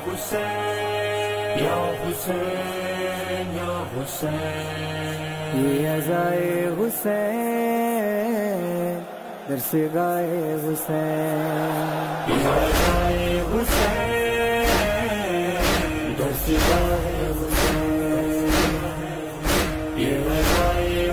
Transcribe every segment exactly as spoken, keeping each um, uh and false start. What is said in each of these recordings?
حسین یا حسین یا حسین، یہ عزائے حسین در سے گائے حسین، یہ عزائے حسین در سے گائے حسین، یہ عزائے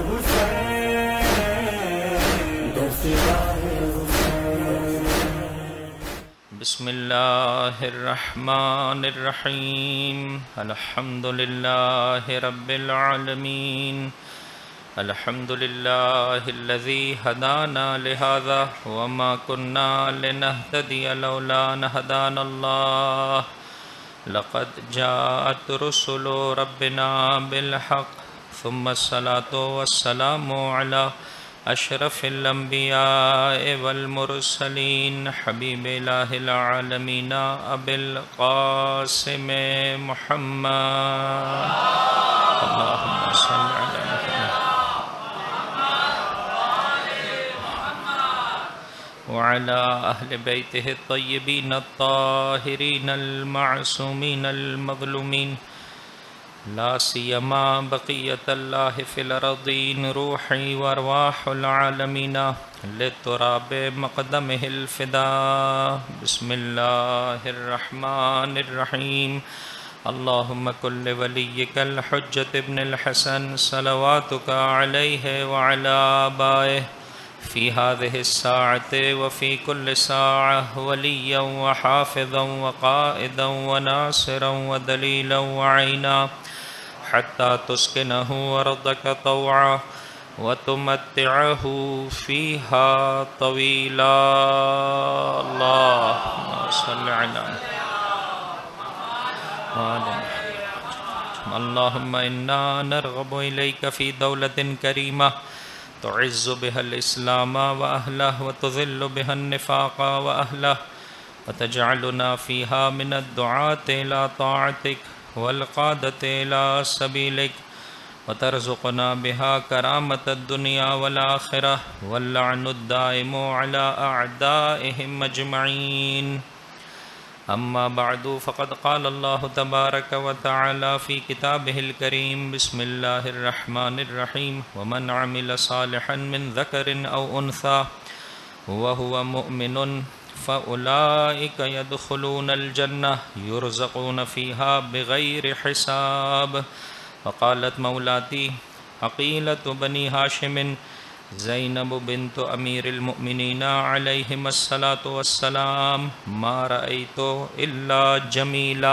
حسین در سے گائے حسین۔ بسم اللہ الرحمن الرحیم، الحمد للہ رب العالمین، الحمد للہ الذی ہدانا لہذا وما کنا لنہتدی لولا ان ہدانا اللہ، لقد جاءت رسل ربنا بالحق، ثم الصلاة والسلام علی اشرف الانبیاء والمرسلین، حبیب الہ العالمین ابی القاسم محمد، اللہم صل علی محمد وعلى أهل بيته الطيبين الطاهرين المعصومين المظلومين، لا سيما بقية الله في الأرضين، روحي وأرواح العالمين للتراب مقدمه الفداء، بسم الله الرحمن الرحيم، اللهم كن لوليك الحجة ابن الحسن صلواتك عليه وعلى آبائه في هذه الساعة وفي كل ساعة وليا وحافظا وقائدا وناصرا ودليلا وعينا، حتى تسكنه أرضك طوعا وتمتعه فيها طويلا، اللهم صل على محمد، اللهم إنا نرغب إليك في دولة كريمة تعز بها الإسلام وأهله وتذل بها النفاق وأهله، وتجعلنا فيها من الدعاة إلى طاعتك والقادة إلى سبيلك، وترزقنا بها كرامة الدنيا والآخرة واللعن الدائم على أعدائهم أجمعين، أما بعد فقد قال الله تبارك وتعالى في كتابه الكريم، بسم الله الرحمن الرحيم، ومن عمل صالحا من ذكر أو أنثى وهو مؤمن فأولئك يدخلون الجنة يرزقون فيها بغير حساب، وقالت مولاتي عقيلة بني هاشم زینب بنت امیر المؤمنین علیہم الصلاۃ والسلام، ما رأیت الا جمیلا،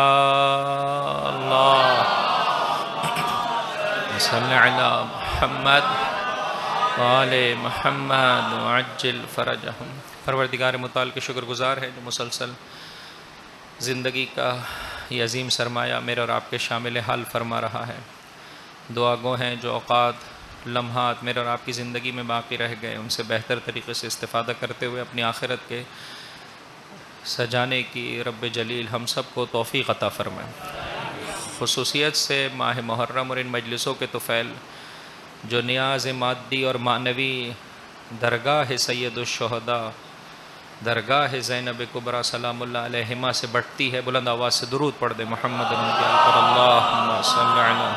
اللہم صل علی محمد وآل محمد وعجل فرجہم۔ پروردگار متعال کے شکر گزار ہے جو مسلسل زندگی کا یہ عظیم سرمایہ میرے اور آپ کے شامل حال فرما رہا ہے۔ دعا گو ہیں جو اوقات لمحات میرے اور آپ کی زندگی میں باقی رہ گئے، ان سے بہتر طریقے سے استفادہ کرتے ہوئے اپنی آخرت کے سجانے کی رب جلیل ہم سب کو توفیق عطا فرمائے۔ خصوصیت سے ماہ محرم اور ان مجلسوں کے طفیل جو نیاز مادی اور معنوی درگاہ سید الشہداء، درگاہ زینب کبریٰ سلام اللہ علیہما سے بڑھتی ہے، بلند آواز سے درود پڑھ دے محمد پر، اللہم صل علی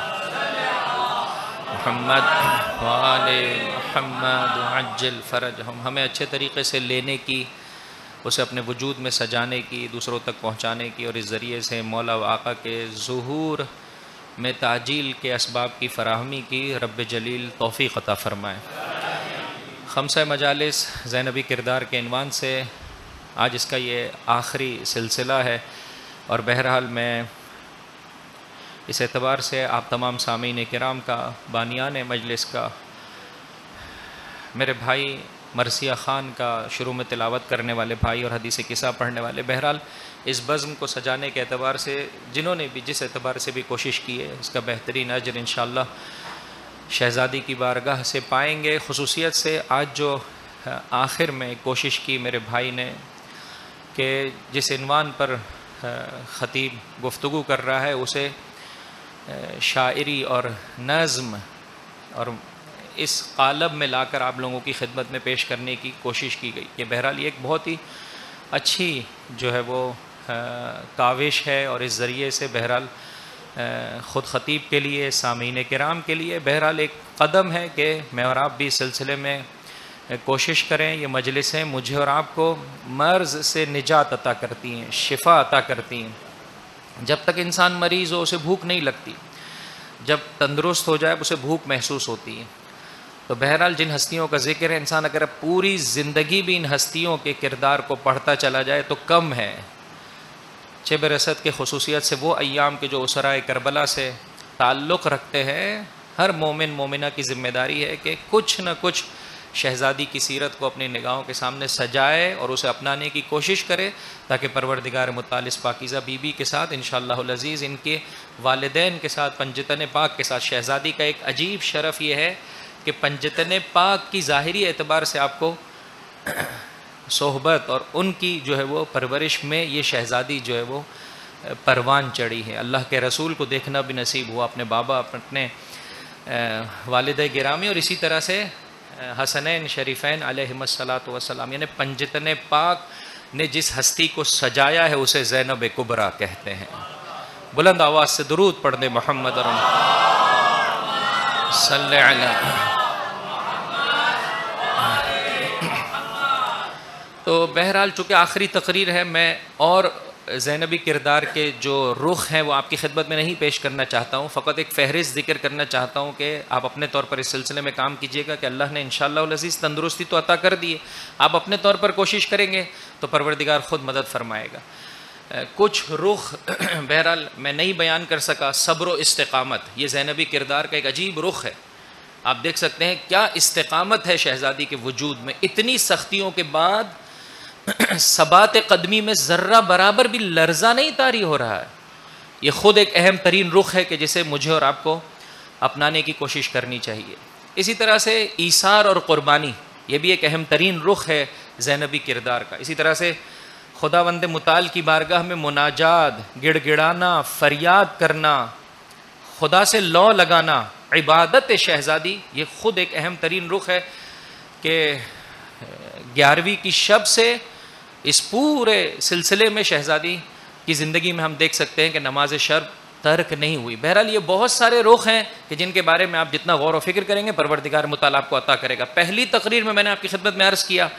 محمد وآل محمد وعجل فرجہم۔ ہمیں اچھے طریقے سے لینے کی، اسے اپنے وجود میں سجانے کی، دوسروں تک پہنچانے کی، اور اس ذریعے سے مولا و آقا کے ظہور میں تعجیل کے اسباب کی فراہمی کی رب جلیل توفیق عطا فرمائے۔ خمسہ مجالس زینبی کردار کے عنوان سے آج اس کا یہ آخری سلسلہ ہے، اور بہرحال میں اس اعتبار سے آپ تمام سامعین کرام کا، بانیان مجلس کا، میرے بھائی مرثیہ خان کا، شروع میں تلاوت کرنے والے بھائی اور حدیث قصہ پڑھنے والے، بہرحال اس بزم کو سجانے کے اعتبار سے جنہوں نے بھی جس اعتبار سے بھی کوشش کی ہے، اس کا بہترین اجر انشاءاللہ شہزادی کی بارگاہ سے پائیں گے۔ خصوصیت سے آج جو آخر میں کوشش کی میرے بھائی نے کہ جس عنوان پر خطیب گفتگو کر رہا ہے اسے شاعری اور نظم اور اس قالب میں لا کر آپ لوگوں کی خدمت میں پیش کرنے کی کوشش کی گئی کہ بہرحال یہ ایک بہت ہی اچھی جو ہے وہ کاوش ہے اور اس ذریعے سے بہرحال خود خطیب کے لیے، سامعین کرام کے لیے بہرحال ایک قدم ہے کہ میں اور آپ بھی اس سلسلے میں کوشش کریں. یہ مجلسیں مجھے اور آپ کو مرض سے نجات عطا کرتی ہیں، شفا عطا کرتی ہیں. جب تک انسان مریض ہو اسے بھوک نہیں لگتی، جب تندرست ہو جائے اسے بھوک محسوس ہوتی ہے. تو بہرحال جن ہستیوں کا ذکر ہے، انسان اگر پوری زندگی بھی ان ہستیوں کے کردار کو پڑھتا چلا جائے تو کم ہے. شب رصد کے خصوصیت سے وہ ایام کے جو اسرائے کربلا سے تعلق رکھتے ہیں، ہر مومن مومنہ کی ذمہ داری ہے کہ کچھ نہ کچھ شہزادی کی سیرت کو اپنی نگاہوں کے سامنے سجائے اور اسے اپنانے کی کوشش کرے، تاکہ پروردگار متعال اس پاکیزہ بی بی کے ساتھ انشاءاللہ العزیز، ان کے والدین کے ساتھ، پنجتن پاک کے ساتھ، شہزادی کا ایک عجیب شرف یہ ہے کہ پنجتن پاک کی ظاہری اعتبار سے آپ کو صحبت اور ان کی جو ہے وہ پرورش میں یہ شہزادی جو ہے وہ پروان چڑھی ہے. اللہ کے رسول کو دیکھنا بھی نصیب ہوا، اپنے بابا، اپنے والدہ گرامی، اور اسی طرح سے حسنین شریفین علیہم الصلاۃ والسلام. یعنی پنجتن پاک نے جس ہستی کو سجایا ہے اسے زینب کبریٰ کہتے ہیں. بلند آواز سے درود پڑھ دیں محمد اور صلی علیہ. تو بہرحال چونکہ آخری تقریر ہے، میں اور زینبی کردار کے جو رخ ہیں وہ آپ کی خدمت میں نہیں پیش کرنا چاہتا ہوں، فقط ایک فہرست ذکر کرنا چاہتا ہوں کہ آپ اپنے طور پر اس سلسلے میں کام کیجئے گا کہ اللہ نے انشاءاللہ العزیز تندرستی تو عطا کر دی ہے، آپ اپنے طور پر کوشش کریں گے تو پروردگار خود مدد فرمائے گا. کچھ رخ بہرحال میں نہیں بیان کر سکا. صبر و استقامت یہ زینبی کردار کا ایک عجیب رخ ہے. آپ دیکھ سکتے ہیں کیا استقامت ہے شہزادی کے وجود میں، اتنی سختیوں کے بعد ثبات قدمی میں ذرہ برابر بھی لرزہ نہیں طاری ہو رہا ہے. یہ خود ایک اہم ترین رخ ہے کہ جسے مجھے اور آپ کو اپنانے کی کوشش کرنی چاہیے. اسی طرح سے ایثار اور قربانی یہ بھی ایک اہم ترین رخ ہے زینبی کردار کا. اسی طرح سے خداوند متعال کی بارگاہ میں مناجات، گڑ گڑانا، فریاد کرنا، خدا سے لو لگانا، عبادت شہزادی یہ خود ایک اہم ترین رخ ہے کہ گیارہویں کی شب سے اس پورے سلسلے میں شہزادی کی زندگی میں ہم دیکھ سکتے ہیں کہ نماز شب ترک نہیں ہوئی. بہرحال یہ بہت سارے رخ ہیں کہ جن کے بارے میں آپ جتنا غور و فکر کریں گے پروردگار متعال آپ کو عطا کرے گا. پہلی تقریر میں میں نے آپ کی خدمت میں عرض کیا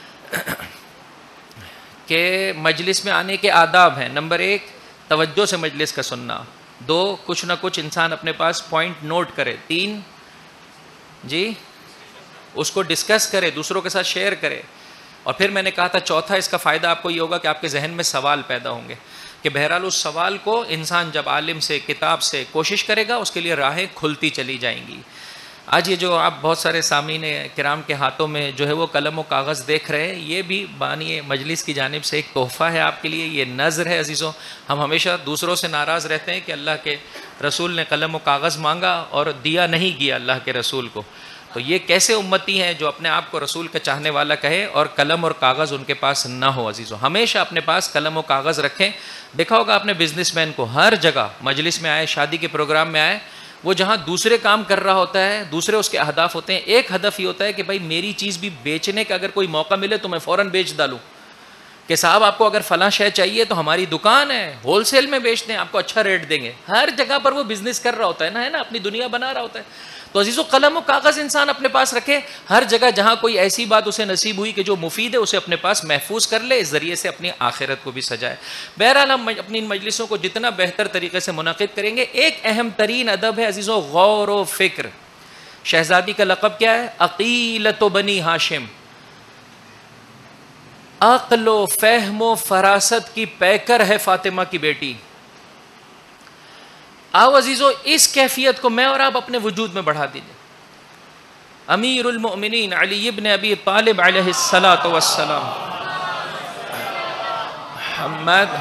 کہ مجلس میں آنے کے آداب ہیں. نمبر ایک، توجہ سے مجلس کا سننا. دو، کچھ نہ کچھ انسان اپنے پاس پوائنٹ نوٹ کرے. تین، جی اس کو ڈسکس کرے، دوسروں کے ساتھ شیئر کرے. اور پھر میں نے کہا تھا چوتھا اس کا فائدہ آپ کو یہ ہوگا کہ آپ کے ذہن میں سوال پیدا ہوں گے کہ بہرحال اس سوال کو انسان جب عالم سے، کتاب سے کوشش کرے گا اس کے لیے راہیں کھلتی چلی جائیں گی. آج یہ جو آپ بہت سارے سامعین کرام کے ہاتھوں میں جو ہے وہ قلم و کاغذ دیکھ رہے ہیں، یہ بھی بانی مجلس کی جانب سے ایک تحفہ ہے آپ کے لیے. یہ نذر ہے عزیزوں. ہم ہمیشہ دوسروں سے ناراض رہتے ہیں کہ اللہ کے رسول نے قلم و کاغذ مانگا اور دیا نہیں گیا اللہ کے رسول کو. تو یہ کیسے امتی ہیں جو اپنے آپ کو رسول کا چاہنے والا کہے اور قلم اور کاغذ ان کے پاس نہ ہو. عزیزوں ہمیشہ اپنے پاس قلم و کاغذ رکھیں. دیکھا ہوگا آپ نے بزنس مین کو ہر جگہ مجلس میں آئے، شادی کے پروگرام میں آئے، وہ جہاں دوسرے کام کر رہا ہوتا ہے، دوسرے اس کے اہداف ہوتے ہیں، ایک ہدف یہ ہوتا ہے کہ بھائی میری چیز بھی بیچنے کا اگر کوئی موقع ملے تو میں فوراً بیچ ڈالوں. کہ صاحب آپ کو اگر فلاں شے چاہیے تو ہماری دکان ہے، ہول سیل میں بیچتے ہیں، آپ کو اچھا ریٹ دیں گے. ہر جگہ پر وہ بزنس کر رہا ہوتا ہے نا، ہے نا، اپنی دنیا بنا رہا ہوتا ہے. تو عزیزو قلم و کاغذ انسان اپنے پاس رکھے. ہر جگہ جہاں کوئی ایسی بات اسے نصیب ہوئی کہ جو مفید ہے اسے اپنے پاس محفوظ کر لے، اس ذریعے سے اپنی آخرت کو بھی سجائے. بہرحال ہم اپنی ان مجلسوں کو جتنا بہتر طریقے سے منعقد کریں گے. ایک اہم ترین ادب ہے عزیزو غور و فکر. شہزادی کا لقب کیا ہے؟ عقیلۃ بنی ہاشم. عقل و فہم و فراست کی پیکر ہے فاطمہ کی بیٹی. آؤ عزیزو اس کیفیت کو میں اور آپ اپنے وجود میں بڑھا دیجئے. امیر المؤمنین علی ابن ابی طالب علیہ الصلاۃ والسلام محمد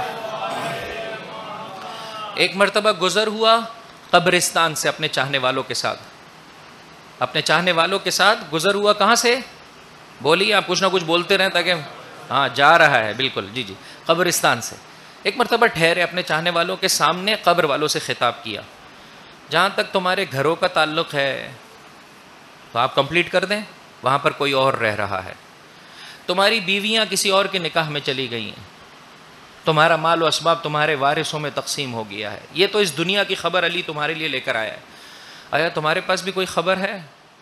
ایک مرتبہ گزر ہوا قبرستان سے اپنے چاہنے والوں کے ساتھ. اپنے چاہنے والوں کے ساتھ گزر ہوا. کہاں سے؟ بولیے، آپ کچھ نہ کچھ بولتے رہیں تاکہ ہاں جا رہا ہے. بالکل جی جی قبرستان سے. ایک مرتبہ ٹھہرے، اپنے چاہنے والوں کے سامنے قبر والوں سے خطاب کیا. جہاں تک تمہارے گھروں کا تعلق ہے تو آپ کمپلیٹ کر دیں، وہاں پر کوئی اور رہ رہا ہے. تمہاری بیویاں کسی اور کے نکاح میں چلی گئی ہیں، تمہارا مال و اسباب تمہارے وارثوں میں تقسیم ہو گیا ہے. یہ تو اس دنیا کی خبر علی تمہارے لیے لے کر آیا ہے. آیا تمہارے پاس بھی کوئی خبر ہے؟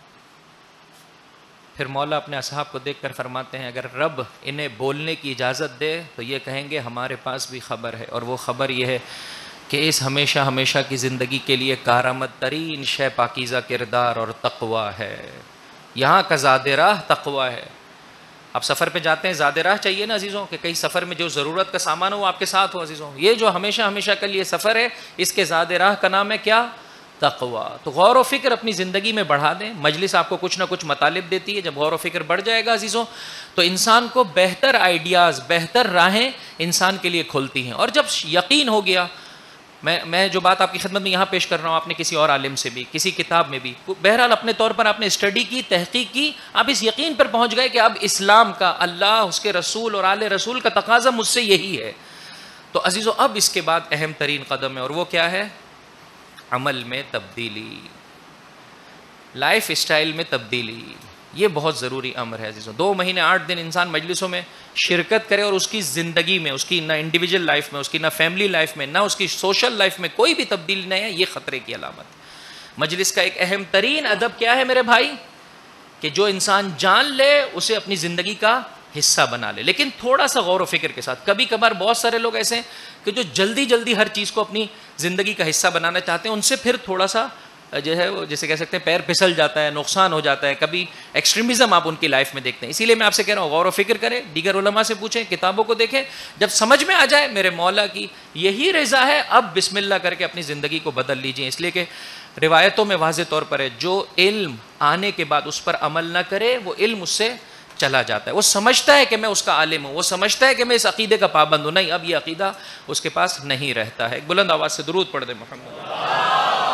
پھر مولا اپنے اصحاب کو دیکھ کر فرماتے ہیں اگر رب انہیں بولنے کی اجازت دے تو یہ کہیں گے ہمارے پاس بھی خبر ہے، اور وہ خبر یہ ہے کہ اس ہمیشہ ہمیشہ کی زندگی کے لیے کارآمد ترین شے پاکیزہ کردار اور تقویٰ ہے. یہاں کا زاد راہ تقویٰ ہے. آپ سفر پہ جاتے ہیں، زاد راہ چاہیے نا عزیزوں، کہ کئی سفر میں جو ضرورت کا سامان ہو وہ آپ کے ساتھ ہو عزیزوں. یہ جو ہمیشہ ہمیشہ کے لیے سفر ہے، اس کے زاد راہ کا نام ہے کیا؟ تقویٰ. تو غور و فکر اپنی زندگی میں بڑھا دیں. مجلس آپ کو کچھ نہ کچھ مطالب دیتی ہے. جب غور و فکر بڑھ جائے گا عزیزوں تو انسان کو بہتر آئیڈیاز، بہتر راہیں انسان کے لیے کھلتی ہیں. اور جب یقین ہو گیا، میں میں جو بات آپ کی خدمت میں یہاں پیش کر رہا ہوں، آپ نے کسی اور عالم سے بھی، کسی کتاب میں بھی، بہرحال اپنے طور پر آپ نے اسٹڈی کی، تحقیق کی، آپ اس یقین پر پہنچ گئے کہ اب اسلام کا، اللہ، اس کے رسول اور آل رسول کا تقاضا مجھ سے یہی ہے. تو عزیزوں اب اس کے بعد اہم ترین قدم ہے، اور وہ کیا ہے؟ عمل میں تبدیلی، لائف اسٹائل میں تبدیلی. یہ بہت ضروری امر ہے عزیزوں. دو مہینے آٹھ دن انسان مجلسوں میں شرکت کرے اور اس کی زندگی میں، اس کی نہ انڈیویجول لائف میں، اس کی نہ فیملی لائف میں، نہ اس کی سوشل لائف میں کوئی بھی تبدیلی نہیں ہے، یہ خطرے کی علامت. مجلس کا ایک اہم ترین ادب کیا ہے میرے بھائی؟ کہ جو انسان جان لے اسے اپنی زندگی کا حصہ بنا لے، لیکن تھوڑا سا غور و فکر کے ساتھ. کبھی کبھار بہت سارے لوگ ایسے ہیں کہ جو جلدی جلدی ہر چیز کو اپنی زندگی کا حصہ بنانا چاہتے ہیں، ان سے پھر تھوڑا سا جو ہے وہ جیسے کہہ سکتے ہیں پیر پھسل جاتا ہے، نقصان ہو جاتا ہے. کبھی ایکسٹریمزم آپ ان کی لائف میں دیکھتے ہیں. اسی لیے میں آپ سے کہہ رہا ہوں غور و فکر کریں، دیگر علماء سے پوچھیں، کتابوں کو دیکھیں. جب سمجھ میں آ جائے میرے مولا کی یہی رضا ہے، اب بسم اللہ کر کے اپنی زندگی کو بدل لیجیے. اس لیے کہ روایتوں میں واضح طور پر ہے جو علم آنے کے بعد اس پر عمل نہ کرے وہ علم اس سے چلا جاتا ہے. وہ سمجھتا ہے کہ میں اس کا عالم ہوں، وہ سمجھتا ہے کہ میں اس عقیدے کا پابند ہوں. نہیں، اب یہ عقیدہ اس کے پاس نہیں رہتا ہے. ایک بلند آواز سے درود پڑھ دیں محمد.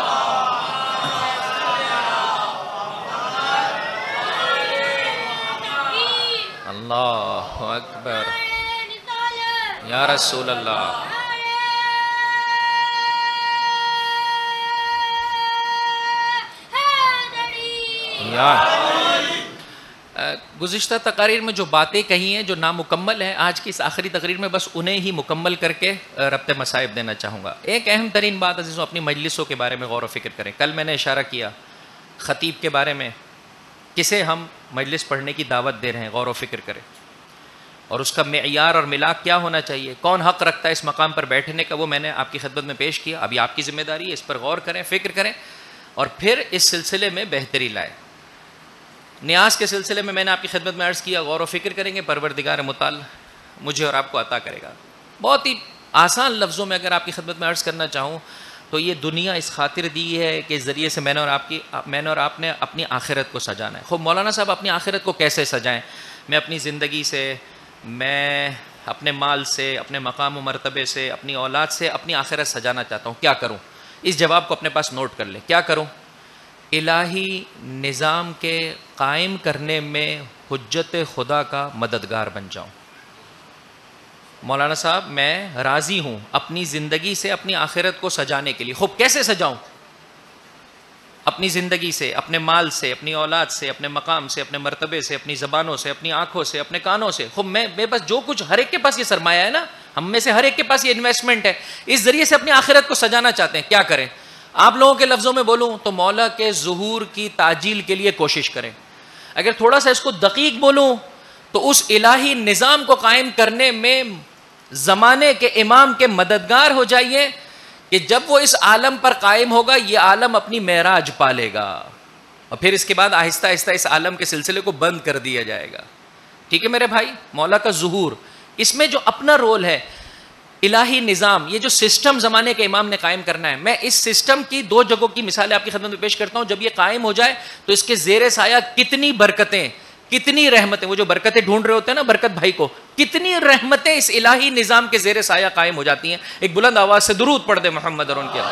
اللہ اکبر یا رسول اللہ. یا گزشتہ تقاریر میں جو باتیں کہی ہیں جو نامکمل ہیں، آج کی اس آخری تقریر میں بس انہیں ہی مکمل کر کے ربط مصائب دینا چاہوں گا. ایک اہم ترین بات عزیزوں، اپنی مجلسوں کے بارے میں غور و فکر کریں. کل میں نے اشارہ کیا خطیب کے بارے میں، کسے ہم مجلس پڑھنے کی دعوت دے رہے ہیں، غور و فکر کریں. اور اس کا معیار اور ملاک کیا ہونا چاہیے، کون حق رکھتا ہے اس مقام پر بیٹھنے کا، وہ میں نے آپ کی خدمت میں پیش کیا. ابھی آپ کی ذمہ داری ہے اس پر غور کریں، فکر کریں، اور پھر اس سلسلے میں بہتری لائیں. نیاز کے سلسلے میں میں نے آپ کی خدمت میں عرض کیا غور و فکر کریں گے، پروردگار متعال مجھے اور آپ کو عطا کرے گا. بہت ہی آسان لفظوں میں اگر آپ کی خدمت میں عرض کرنا چاہوں تو یہ دنیا اس خاطر دی ہے کہ اس ذریعے سے میں نے اور آپ کی میں نے اور آپ نے اپنی آخرت کو سجانا ہے. خوب مولانا صاحب اپنی آخرت کو کیسے سجائیں؟ میں اپنی زندگی سے، میں اپنے مال سے، اپنے مقام و مرتبے سے، اپنی اولاد سے اپنی آخرت سجانا چاہتا ہوں. کیا کروں؟ اس جواب کو اپنے پاس نوٹ کر لیں. کیا کروں؟ الہی نظام کے قائم کرنے میں حجت خدا کا مددگار بن جاؤں. مولانا صاحب میں راضی ہوں اپنی زندگی سے اپنی آخرت کو سجانے کے لیے. خوب کیسے سجاؤں؟ اپنی زندگی سے، اپنے مال سے، اپنی اولاد سے، اپنے مقام سے، اپنے مرتبے سے، اپنی زبانوں سے، اپنی آنکھوں سے، اپنے کانوں سے. خوب میں میرے پاس جو کچھ، ہر ایک کے پاس یہ سرمایہ ہے نا، ہم میں سے ہر ایک کے پاس یہ انویسٹمنٹ ہے، اس ذریعے سے اپنی آخرت کو سجانا چاہتے ہیں. کیا کریں؟ آپ لوگوں کے لفظوں میں بولوں تو مولا کے ظہور کی تعجیل کے لیے کوشش کریں. اگر تھوڑا سا اس کو دقیق بولوں تو اس الہی نظام کو قائم کرنے میں زمانے کے امام کے مددگار ہو جائیے کہ جب وہ اس عالم پر قائم ہوگا یہ عالم اپنی معراج پالے گا، اور پھر اس کے بعد آہستہ آہستہ اس عالم کے سلسلے کو بند کر دیا جائے گا. ٹھیک ہے میرے بھائی؟ مولا کا ظہور، اس میں جو اپنا رول ہے، الہی نظام، یہ جو سسٹم زمانے کے امام نے قائم کرنا ہے، میں اس سسٹم کی دو جگہوں کی مثالیں آپ کی خدمت میں پیش کرتا ہوں. جب یہ قائم ہو جائے تو اس کے زیر سایہ کتنی برکتیں، کتنی رحمتیں، وہ جو برکتیں ڈھونڈ رہے ہوتے ہیں نا برکت بھائی کو، کتنی رحمتیں اس الہی نظام کے زیر سایہ قائم ہو جاتی ہیں. ایک بلند آواز سے درود پڑھ دے محمد اور ان کے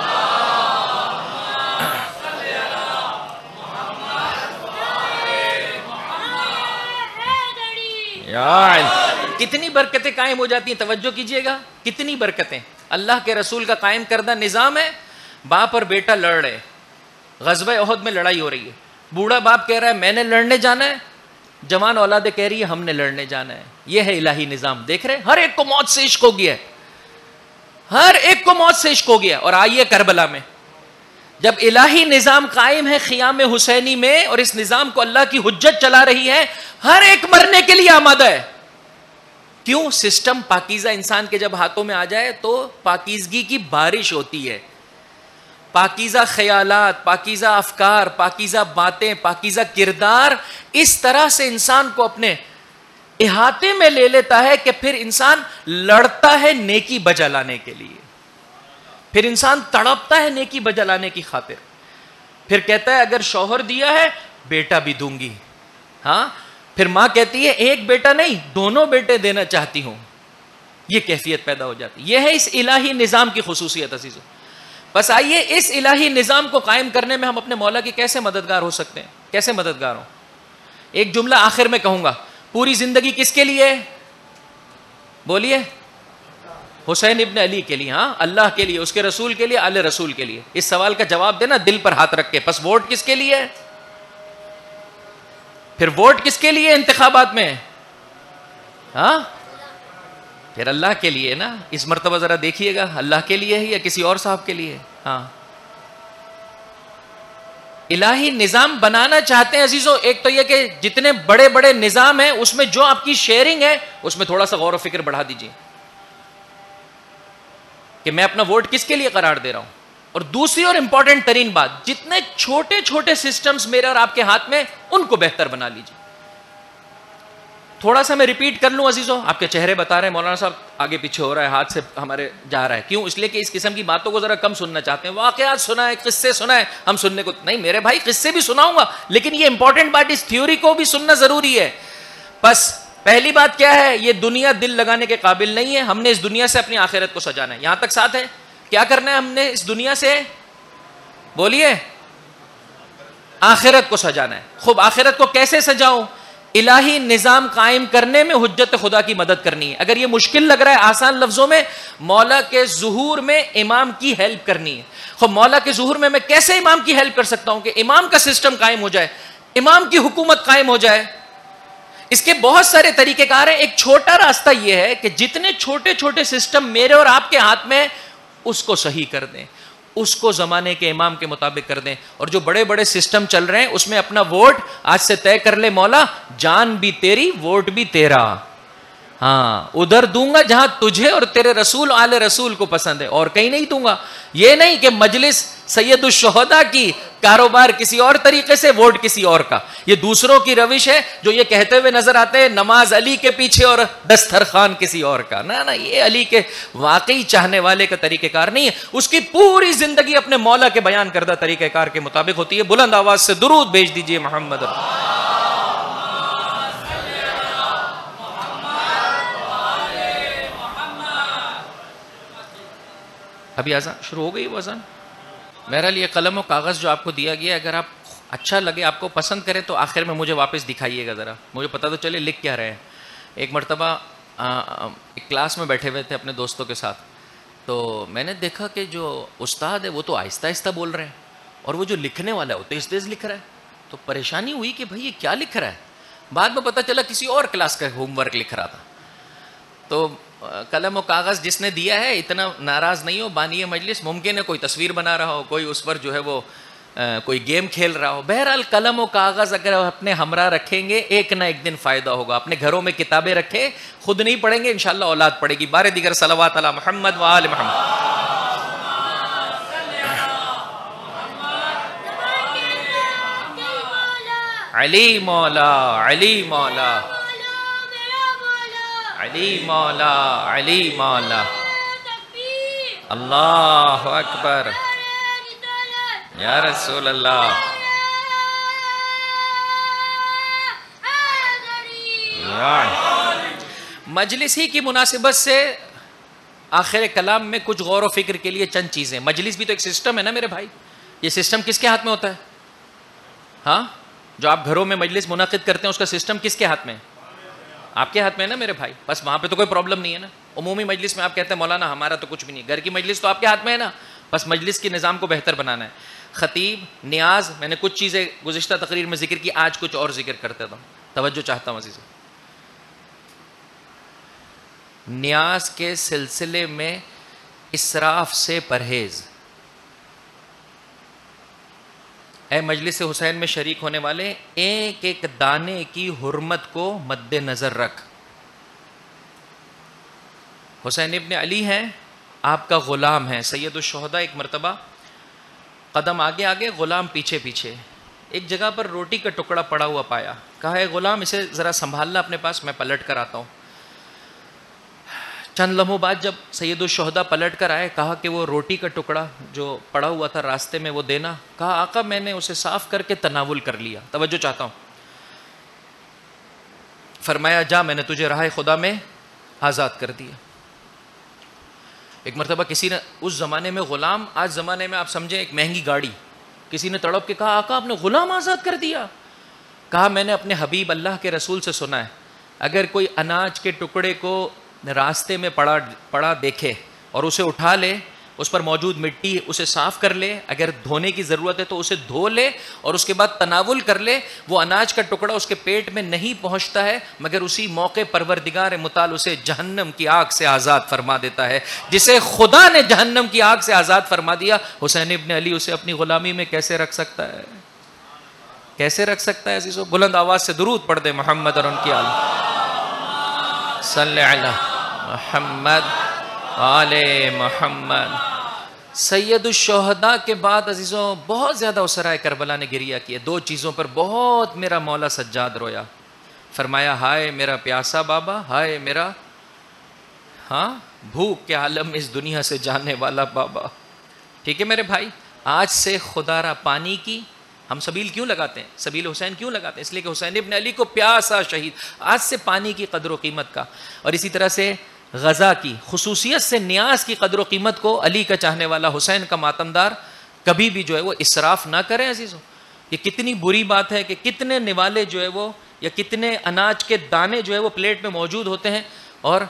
کتنی برکتیں قائم ہو جاتی ہیں. توجہ کیجئے گا، کتنی برکتیں. اللہ کے رسول کا قائم کردہ نظام ہے. باپ اور بیٹا لڑ رہے، غزوہ احد میں لڑائی ہو رہی ہے. بوڑھا باپ کہہ رہا ہے میں نے لڑنے جانا ہے، جوان اولادیں کہہ رہی ہے ہم نے لڑنے جانا ہے. یہ ہے الہی نظام. دیکھ رہے ہر ایک کو موت سے عشق ہو گیا ہے. ہر ایک کو موت سے عشق ہو گیا. اور آئیے کربلا میں جب الہی نظام قائم ہے خیام حسینی میں, اور اس نظام کو اللہ کی حجت چلا رہی ہے, ہر ایک مرنے کے لیے آمادہ ہے. کیوں؟ سسٹم پاکیزہ انسان کے جب ہاتھوں میں آ جائے تو پاکیزگی کی بارش ہوتی ہے. پاکیزہ خیالات, پاکیزہ افکار, پاکیزہ باتیں, پاکیزہ کردار اس طرح سے انسان کو اپنے احاطے میں لے لیتا ہے کہ پھر انسان لڑتا ہے نیکی بجا لانے کے لیے, پھر انسان تڑپتا ہے نیکی بجا لانے کی خاطر, پھر کہتا ہے اگر شوہر دیا ہے بیٹا بھی دوں گی. ہاں, پھر ماں کہتی ہے ایک بیٹا نہیں دونوں بیٹے دینا چاہتی ہوں. یہ کیفیت پیدا ہو جاتی. یہ ہے اس الہی نظام کی خصوصیت عزیزو. بس آئیے اس الہی نظام کو قائم کرنے میں ہم اپنے مولا کی کیسے مددگار ہو سکتے ہیں, کیسے مددگار ہوں. ایک جملہ آخر میں کہوں گا, پوری زندگی کس کے لیے؟ بولیے. حسین ابن علی کے لیے. ہاں, اللہ کے لیے, اس کے رسول کے لیے, آل رسول کے لیے. اس سوال کا جواب دینا دل پر ہاتھ رکھ کے. پس ووٹ کس کے لیے؟ پھر ووٹ کس کے لیے انتخابات میں؟ ہاں, پھر اللہ کے لیے نا. اس مرتبہ ذرا دیکھیے گا اللہ کے لیے ہے یا کسی اور صاحب کے لیے. ہاں, الہی نظام بنانا چاہتے ہیں عزیزو. ایک تو یہ کہ جتنے بڑے بڑے نظام ہیں اس میں جو آپ کی شیئرنگ ہے اس میں تھوڑا سا غور و فکر بڑھا دیجیے کہ میں اپنا ووٹ کس کے لیے قرار دے رہا ہوں. اور دوسری اور امپورٹنٹ ترین بات, جتنے چھوٹے چھوٹے سسٹمز میرے اور آپ کے ہاتھ میں ان کو بہتر بنا لیجیے. تھوڑا سا میں ریپیٹ کر لوں عزیزو, آپ کے چہرے بتا رہے ہیں مولانا صاحب آگے پیچھے ہو رہا ہے, ہاتھ سے ہمارے جا رہا ہے. کیوں؟ اس لیے کہ اس قسم کی باتوں کو ذرا کم سننا چاہتے ہیں. واقعات سنائے, قصے سنائے, ہم سننے کو نہیں. میرے بھائی قصے بھی سناؤں گا, لیکن یہ امپورٹنٹ بات, اس تھیوری کو بھی سننا ضروری ہے. بس پہلی بات کیا ہے, یہ دنیا دل لگانے کے قابل نہیں ہے. ہم نے اس دنیا سے اپنی آخرت کو سجانا ہے. یہاں تک ساتھ ہے؟ کیا کرنا ہے ہم نے اس دنیا سے؟ بولیے. آخرت کو سجانا ہے. خوب, آخرت کو کیسے سجاؤں؟ الہی نظام قائم کرنے میں حجت خدا کی مدد کرنی ہے. اگر یہ مشکل لگ رہا ہے, آسان لفظوں میں, مولا کے ظہور میں امام کی ہیلپ کرنی ہے. خوب, مولا کے ظہور میں میں کیسے امام کی ہیلپ کر سکتا ہوں کہ امام کا سسٹم قائم ہو جائے, امام کی حکومت قائم ہو جائے. اس کے بہت سارے طریقہ کار ہیں. ایک چھوٹا راستہ یہ ہے کہ جتنے چھوٹے چھوٹے سسٹم میرے اور آپ کے ہاتھ میں اس کو صحیح کر دیں, اس کو زمانے کے امام کے مطابق کر دیں. اور جو بڑے بڑے سسٹم چل رہے ہیں اس میں اپنا ووٹ آج سے طے کر لے, مولا جان بھی تیری ووٹ بھی تیرا. ہاں, ادھر دوں گا جہاں تجھے اور تیرے رسول آل رسول کو پسند ہے, اور کہیں نہیں دوں گا. یہ نہیں کہ مجلس سید الشہداء کی, کاروبار کسی اور طریقے سے, ووٹ کسی اور کا. یہ دوسروں کی روش ہے جو یہ کہتے ہوئے نظر آتے ہیں نماز علی کے پیچھے اور دسترخوان کسی اور کا. نہ نہ, یہ علی کے واقعی چاہنے والے کا طریقہ کار نہیں ہے. اس کی پوری زندگی اپنے مولا کے بیان کردہ طریقہ کار کے مطابق ہوتی ہے. بلند آواز سے درود بھیج دیجئے محمد. ابھی اذان شروع ہو گئی. وہ اذان میرا لیے قلم و کاغذ جو آپ کو دیا گیا, اگر آپ اچھا لگے, آپ کو پسند کرے تو آخر میں مجھے واپس دکھائیے گا, ذرا مجھے پتہ تو چلے لکھ کیا رہے ہیں. ایک مرتبہ ایک کلاس میں بیٹھے ہوئے تھے اپنے دوستوں کے ساتھ, تو میں نے دیکھا کہ جو استاد ہے وہ تو آہستہ آہستہ بول رہے ہیں, اور وہ جو لکھنے والا ہے وہ تیز تیز لکھ رہا ہے. تو پریشانی ہوئی کہ بھائی یہ کیا لکھ رہا ہے. بعد میں پتہ چلا کسی اور کلاس کا ہوم ورک لکھ رہا تھا. تو قلم و کاغذ جس نے دیا ہے اتنا ناراض نہیں ہو, بانی مجلس ممکن ہے کوئی تصویر بنا رہا ہو, کوئی اس پر جو ہے وہ کوئی گیم کھیل رہا ہو. بہرحال قلم و کاغذ اگر اپنے ہمراہ رکھیں گے ایک نہ ایک دن فائدہ ہوگا. اپنے گھروں میں کتابیں رکھیں, خود نہیں پڑھیں گے انشاءاللہ اولاد پڑھے گی. بار دیگر صلوات علی محمد و آل محمد. علی مولا, علی مولا, علی مولا, علی مولا. اللہ اکبر یا رسول اللہ. مجلس ہی کی مناسبت سے آخر کلام میں کچھ غور و فکر کے لیے چند چیزیں. مجلس بھی تو ایک سسٹم ہے نا میرے بھائی. یہ سسٹم کس کے ہاتھ میں ہوتا ہے؟ ہاں, جو آپ گھروں میں مجلس منعقد کرتے ہیں اس کا سسٹم کس کے ہاتھ میں ہے؟ آپ کے ہاتھ میں ہے نا میرے بھائی. بس وہاں پہ تو کوئی پرابلم نہیں ہے نا. عمومی مجلس میں آپ کہتے ہیں مولانا ہمارا تو کچھ بھی نہیں, گھر کی مجلس تو آپ کے ہاتھ میں ہے نا. بس مجلس کے نظام کو بہتر بنانا ہے. خطیب, نیاز, میں نے کچھ چیزیں گزشتہ تقریر میں ذکر کی, آج کچھ اور ذکر کرتے تھا, توجہ چاہتا ہوں عزیزو. نیاز کے سلسلے میں اسراف سے پرہیز. اے مجلس حسین میں شریک ہونے والے، ایک ایک دانے کی حرمت کو مد نظر رکھ. حسین ابن علی ہیں، آپ کا غلام ہے، سید الشہداء. ایک مرتبہ قدم آگے آگے غلام پیچھے پیچھے، ایک جگہ پر روٹی کا ٹکڑا پڑا ہوا پایا. کہا ہے غلام اسے ذرا سنبھالنا اپنے پاس، میں پلٹ کر آتا ہوں. چند لمحوں بعد جب سید الشہداء پلٹ کر آئے، کہا کہ وہ روٹی کا ٹکڑا جو پڑا ہوا تھا راستے میں وہ دینا. کہا آقا میں نے اسے صاف کر کے تناول کر لیا، توجہ چاہتا ہوں. فرمایا جا، میں نے تجھے راہ خدا میں آزاد کر دیا. ایک مرتبہ کسی نے، اس زمانے میں غلام، آج زمانے میں آپ سمجھیں ایک مہنگی گاڑی، کسی نے تڑپ کے کہا آقا آپ نے غلام آزاد کر دیا. کہا میں نے اپنے حبیب اللہ کے رسول سے سنا ہے، اگر کوئی اناج کے ٹکڑے کو راستے میں پڑا پڑا دیکھے اور اسے اٹھا لے، اس پر موجود مٹی اسے صاف کر لے، اگر دھونے کی ضرورت ہے تو اسے دھو لے اور اس کے بعد تناول کر لے، وہ اناج کا ٹکڑا اس کے پیٹ میں نہیں پہنچتا ہے مگر اسی موقع پروردگار متعال اسے جہنم کی آگ سے آزاد فرما دیتا ہے. جسے خدا نے جہنم کی آگ سے آزاد فرما دیا، حسین ابن علی اسے اپنی غلامی میں کیسے رکھ سکتا ہے؟ کیسے رکھ سکتا ہے عزیزو؟ بلند آواز سے درود پڑھ دے محمد اور ان کی آل صلی علی محمد آل محمد. سید الشہداء کے بعد عزیزوں بہت زیادہ اسرائے کربلا نے گریہ کیا. دو چیزوں پر بہت میرا مولا سجاد رویا. فرمایا ہائے میرا پیاسا بابا، ہائے میرا ہاں بھوک کے عالم اس دنیا سے جانے والا بابا. ٹھیک ہے میرے بھائی، آج سے خدا را پانی کی ہم سبیل کیوں لگاتے ہیں؟ سبیل حسین کیوں لگاتے ہیں؟ اس لیے کہ حسین ابن علی کو پیاسا شہید. آج سے پانی کی قدر و قیمت کا، اور اسی طرح سے غزہ کی، خصوصیت سے نیاز کی قدر و قیمت کو علی کا چاہنے والا، حسین کا ماتمدار کبھی بھی جو ہے وہ اسراف نہ کریں عزیزوں. یہ کتنی بری بات ہے کہ کتنے نوالے جو ہے وہ یا کتنے اناج کے دانے جو ہے وہ پلیٹ میں موجود ہوتے ہیں اور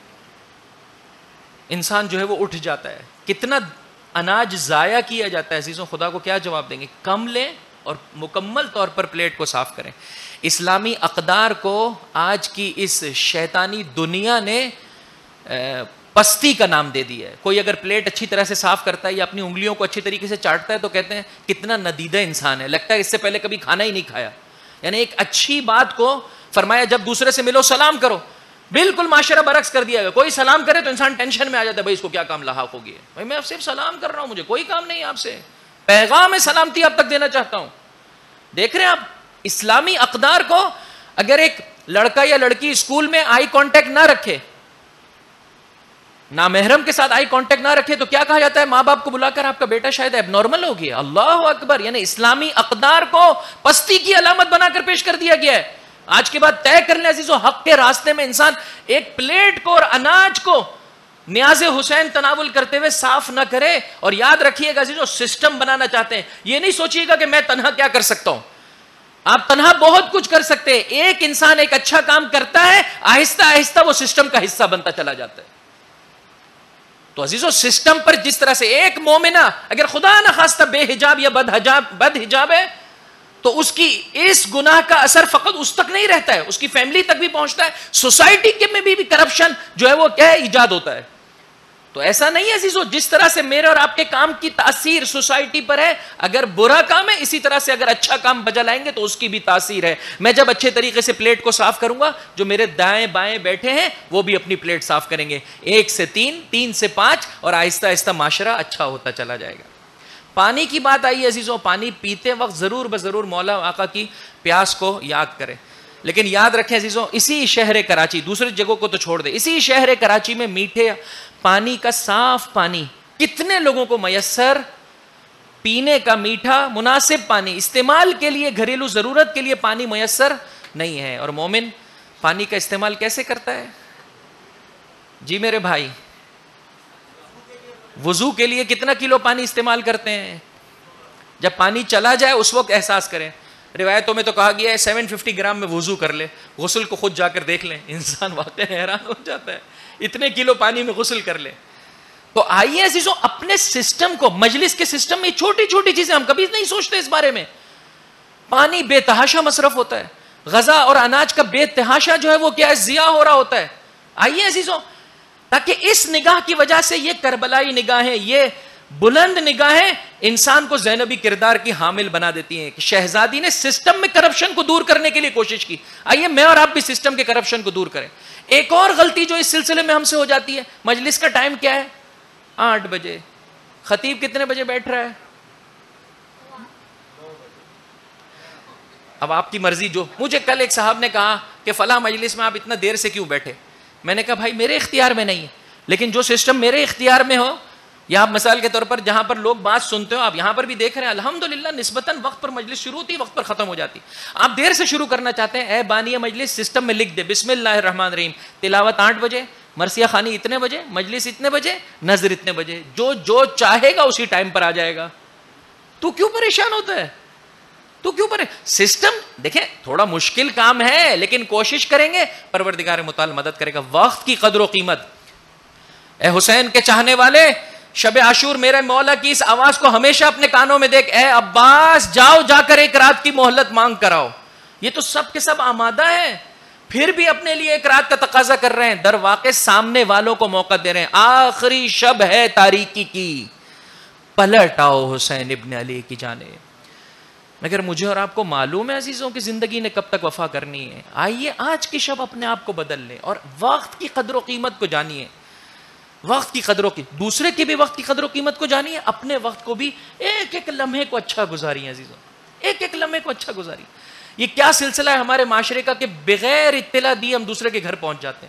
انسان جو ہے وہ اٹھ جاتا ہے. کتنا اناج ضائع کیا جاتا ہے عزیزوں. خدا کو کیا جواب دیں گے؟ کم لیں اور مکمل طور پر پلیٹ کو صاف کریں. اسلامی اقدار کو آج کی اس شیطانی دنیا نے پستی کا نام دے دیا ہے. کوئی اگر پلیٹ اچھی طرح سے صاف کرتا ہے یا اپنی انگلیوں کو اچھی طریقے سے چاٹتا ہے تو کہتے ہیں کتنا ندیدہ انسان ہے، لگتا ہے اس سے پہلے کبھی کھانا ہی نہیں کھایا. یعنی ایک اچھی بات کو فرمایا جب دوسرے سے ملو سلام کرو، بالکل معاشرہ برعکس کر دیا گیا. کوئی سلام کرے تو انسان ٹینشن میں آ جاتا ہے، بھائی اس کو کیا کام لاحق ہو گیا. بھائی میں صرف سلام کر رہا ہوں، مجھے کوئی کام نہیں آپ سے، پیغام سلامتی آپ تک دینا چاہتا ہوں. دیکھ رہے ہیں آپ اسلامی اقدار کو، اگر ایک لڑکا یا لڑکی اسکول میں آئی کانٹیکٹ نہ رکھے، نامحرم کے ساتھ آئی کانٹیکٹ نہ رکھے تو کیا کہا جاتا ہے؟ ماں باپ کو بلا کر آپ کا بیٹا شاید ایب نارمل ہو گیا. اللہ اکبر. یعنی اسلامی اقدار کو پستی کی علامت بنا کر پیش کر دیا گیا ہے. آج کے بعد طے کر لیں عزیزو، حق کے راستے میں انسان ایک پلیٹ کو اور اناج کو نیاز حسین تناول کرتے ہوئے صاف نہ کرے. اور یاد رکھیے گا عزیزو، سسٹم بنانا چاہتے ہیں، یہ نہیں سوچیے گا کہ میں تنہا کیا کر سکتا ہوں. آپ تنہا بہت کچھ کر سکتے ہیں. ایک انسان ایک اچھا کام کرتا ہے، آہستہ آہستہ وہ سسٹم کا حصہ بنتا چلا جاتا ہے. تو عزیزو سسٹم پر جس طرح سے ایک مومنہ اگر خدا نہ خواستہ بے حجاب یا بد حجاب بد حجاب ہے تو اس کی اس گناہ کا اثر فقط اس تک نہیں رہتا ہے، اس کی فیملی تک بھی پہنچتا ہے، سوسائٹی کے میں بھی, بھی کرپشن جو ہے وہ کیا ہے ایجاد ہوتا ہے. تو ایسا نہیں ہے عزیزو، جس طرح سے میرے اور آپ کے کام کی تاثیر سوسائٹی پر ہے، اگر برا کام ہے اسی طرح سے اگر اچھا کام بجا لائیں گے تو اس کی بھی تاثیر ہے. میں جب اچھے طریقے سے پلیٹ کو صاف کروں گا، جو میرے دائیں بائیں بیٹھے ہیں وہ بھی اپنی پلیٹ صاف کریں گے. ایک سے تین، تین سے پانچ، اور آہستہ آہستہ معاشرہ اچھا ہوتا چلا جائے گا. پانی کی بات آئی عزیزو، پانی پیتے وقت ضرور بضرور مولا آقا کی پیاس کو یاد کریں. لیکن یاد رکھیں عزیزو، اسی شہر کراچی، دوسری جگہوں کو تو چھوڑ دیں، اسی شہر کراچی میں میٹھے پانی کا صاف پانی کتنے لوگوں کو میسر، پینے کا میٹھا مناسب پانی استعمال کے لیے، گھریلو ضرورت کے لیے پانی میسر نہیں ہے. اور مومن پانی کا استعمال کیسے کرتا ہے؟ جی میرے بھائی، وضو کے لیے کتنا کلو پانی استعمال کرتے ہیں؟ جب پانی چلا جائے اس وقت احساس کریں. روایتوں میں تو کہا گیا ہے سیون ففٹی گرام میں وضو کر لے. غسل کو خود جا کر دیکھ لیں، انسان واقعی حیران ہو جاتا ہے، اتنے کلو پانی میں غسل کر لے. تو آئیے عزیزو اپنے سسٹم کو، مجلس کے سسٹم میں چھوٹی چھوٹی چیزیں ہم کبھی نہیں سوچتے اس بارے میں. پانی بے تحاشا مصرف ہوتا ہے، غذا اور اناج کا بے تحاشا جو ہے وہ کیا ہے ضیاع ہو رہا ہوتا ہے. آئیے عزیزو تاکہ اس نگاہ کی وجہ سے یہ کربلائی نگاہیں، یہ بلند نگاہیں انسان کو زینبی کردار کی حامل بنا دیتی ہیں کہ شہزادی نے سسٹم میں کرپشن کو دور کرنے کے لیے کوشش کی. آئیے میں اور آپ بھی سسٹم کے کرپشن کو دور کریں. ایک اور غلطی جو اس سلسلے میں ہم سے ہو جاتی ہے، مجلس کا ٹائم کیا ہے؟ آٹھ بجے. خطیب کتنے بجے بیٹھ رہا ہے؟ اب آپ کی مرضی. جو مجھے کل ایک صاحب نے کہا کہ فلاں مجلس میں آپ اتنا دیر سے کیوں بیٹھے، میں نے کہا بھائی میرے اختیار میں نہیں ہے، لیکن جو سسٹم میرے اختیار میں ہو، یا آپ مثال کے طور پر جہاں پر لوگ بات سنتے ہو، آپ یہاں پر بھی دیکھ رہے ہیں الحمدللہ نسبتاً وقت پر مجلس شروع ہوتی، وقت پر ختم ہو جاتی. آپ دیر سے شروع کرنا چاہتے ہیں، اے بانی مجلس سسٹم میں لکھ دے بسم اللہ الرحمن الرحیم، تلاوت آٹھ بجے، مرثیہ خوانی اتنے بجے، مجلس اتنے بجے، نظر اتنے بجے. جو جو چاہے گا اسی ٹائم پر آ جائے گا. تو کیوں پریشان ہوتا ہے؟ تو کیوں پر سسٹم دیکھیں تھوڑا مشکل کام ہے، لیکن کوشش کریں گے پروردگار متعال مدد کرے گا. وقت کی قدر و قیمت. اے حسین کے چاہنے والے، شب عاشور میرے مولا کی اس آواز کو ہمیشہ اپنے کانوں میں دیکھ، اے عباس جاؤ جا کر ایک رات کی مہلت مانگ کر آؤ. یہ تو سب کے سب آمادہ ہے، پھر بھی اپنے لیے ایک رات کا تقاضا کر رہے ہیں. در واقع سامنے والوں کو موقع دے رہے ہیں. آخری شب ہے تاریکی کی، پلٹ آؤ حسین ابن علی کی جانب. مگر مجھے اور آپ کو معلوم ہے عزیزوں کی زندگی نے کب تک وفا کرنی ہے. آئیے آج کی شب اپنے آپ کو بدل لیں اور وقت کی قدر و قیمت کو جانیے. وقت کی قدر و قیمت، دوسرے کے بھی وقت کی قدر و قیمت کو جانیے، اپنے وقت کو بھی ایک ایک لمحے کو اچھا گزاریے عزیزوں، ایک ایک لمحے کو اچھا گزاریے. یہ کیا سلسلہ ہے ہمارے معاشرے کا کہ بغیر اطلاع دیے ہم دوسرے کے گھر پہنچ جاتے ہیں.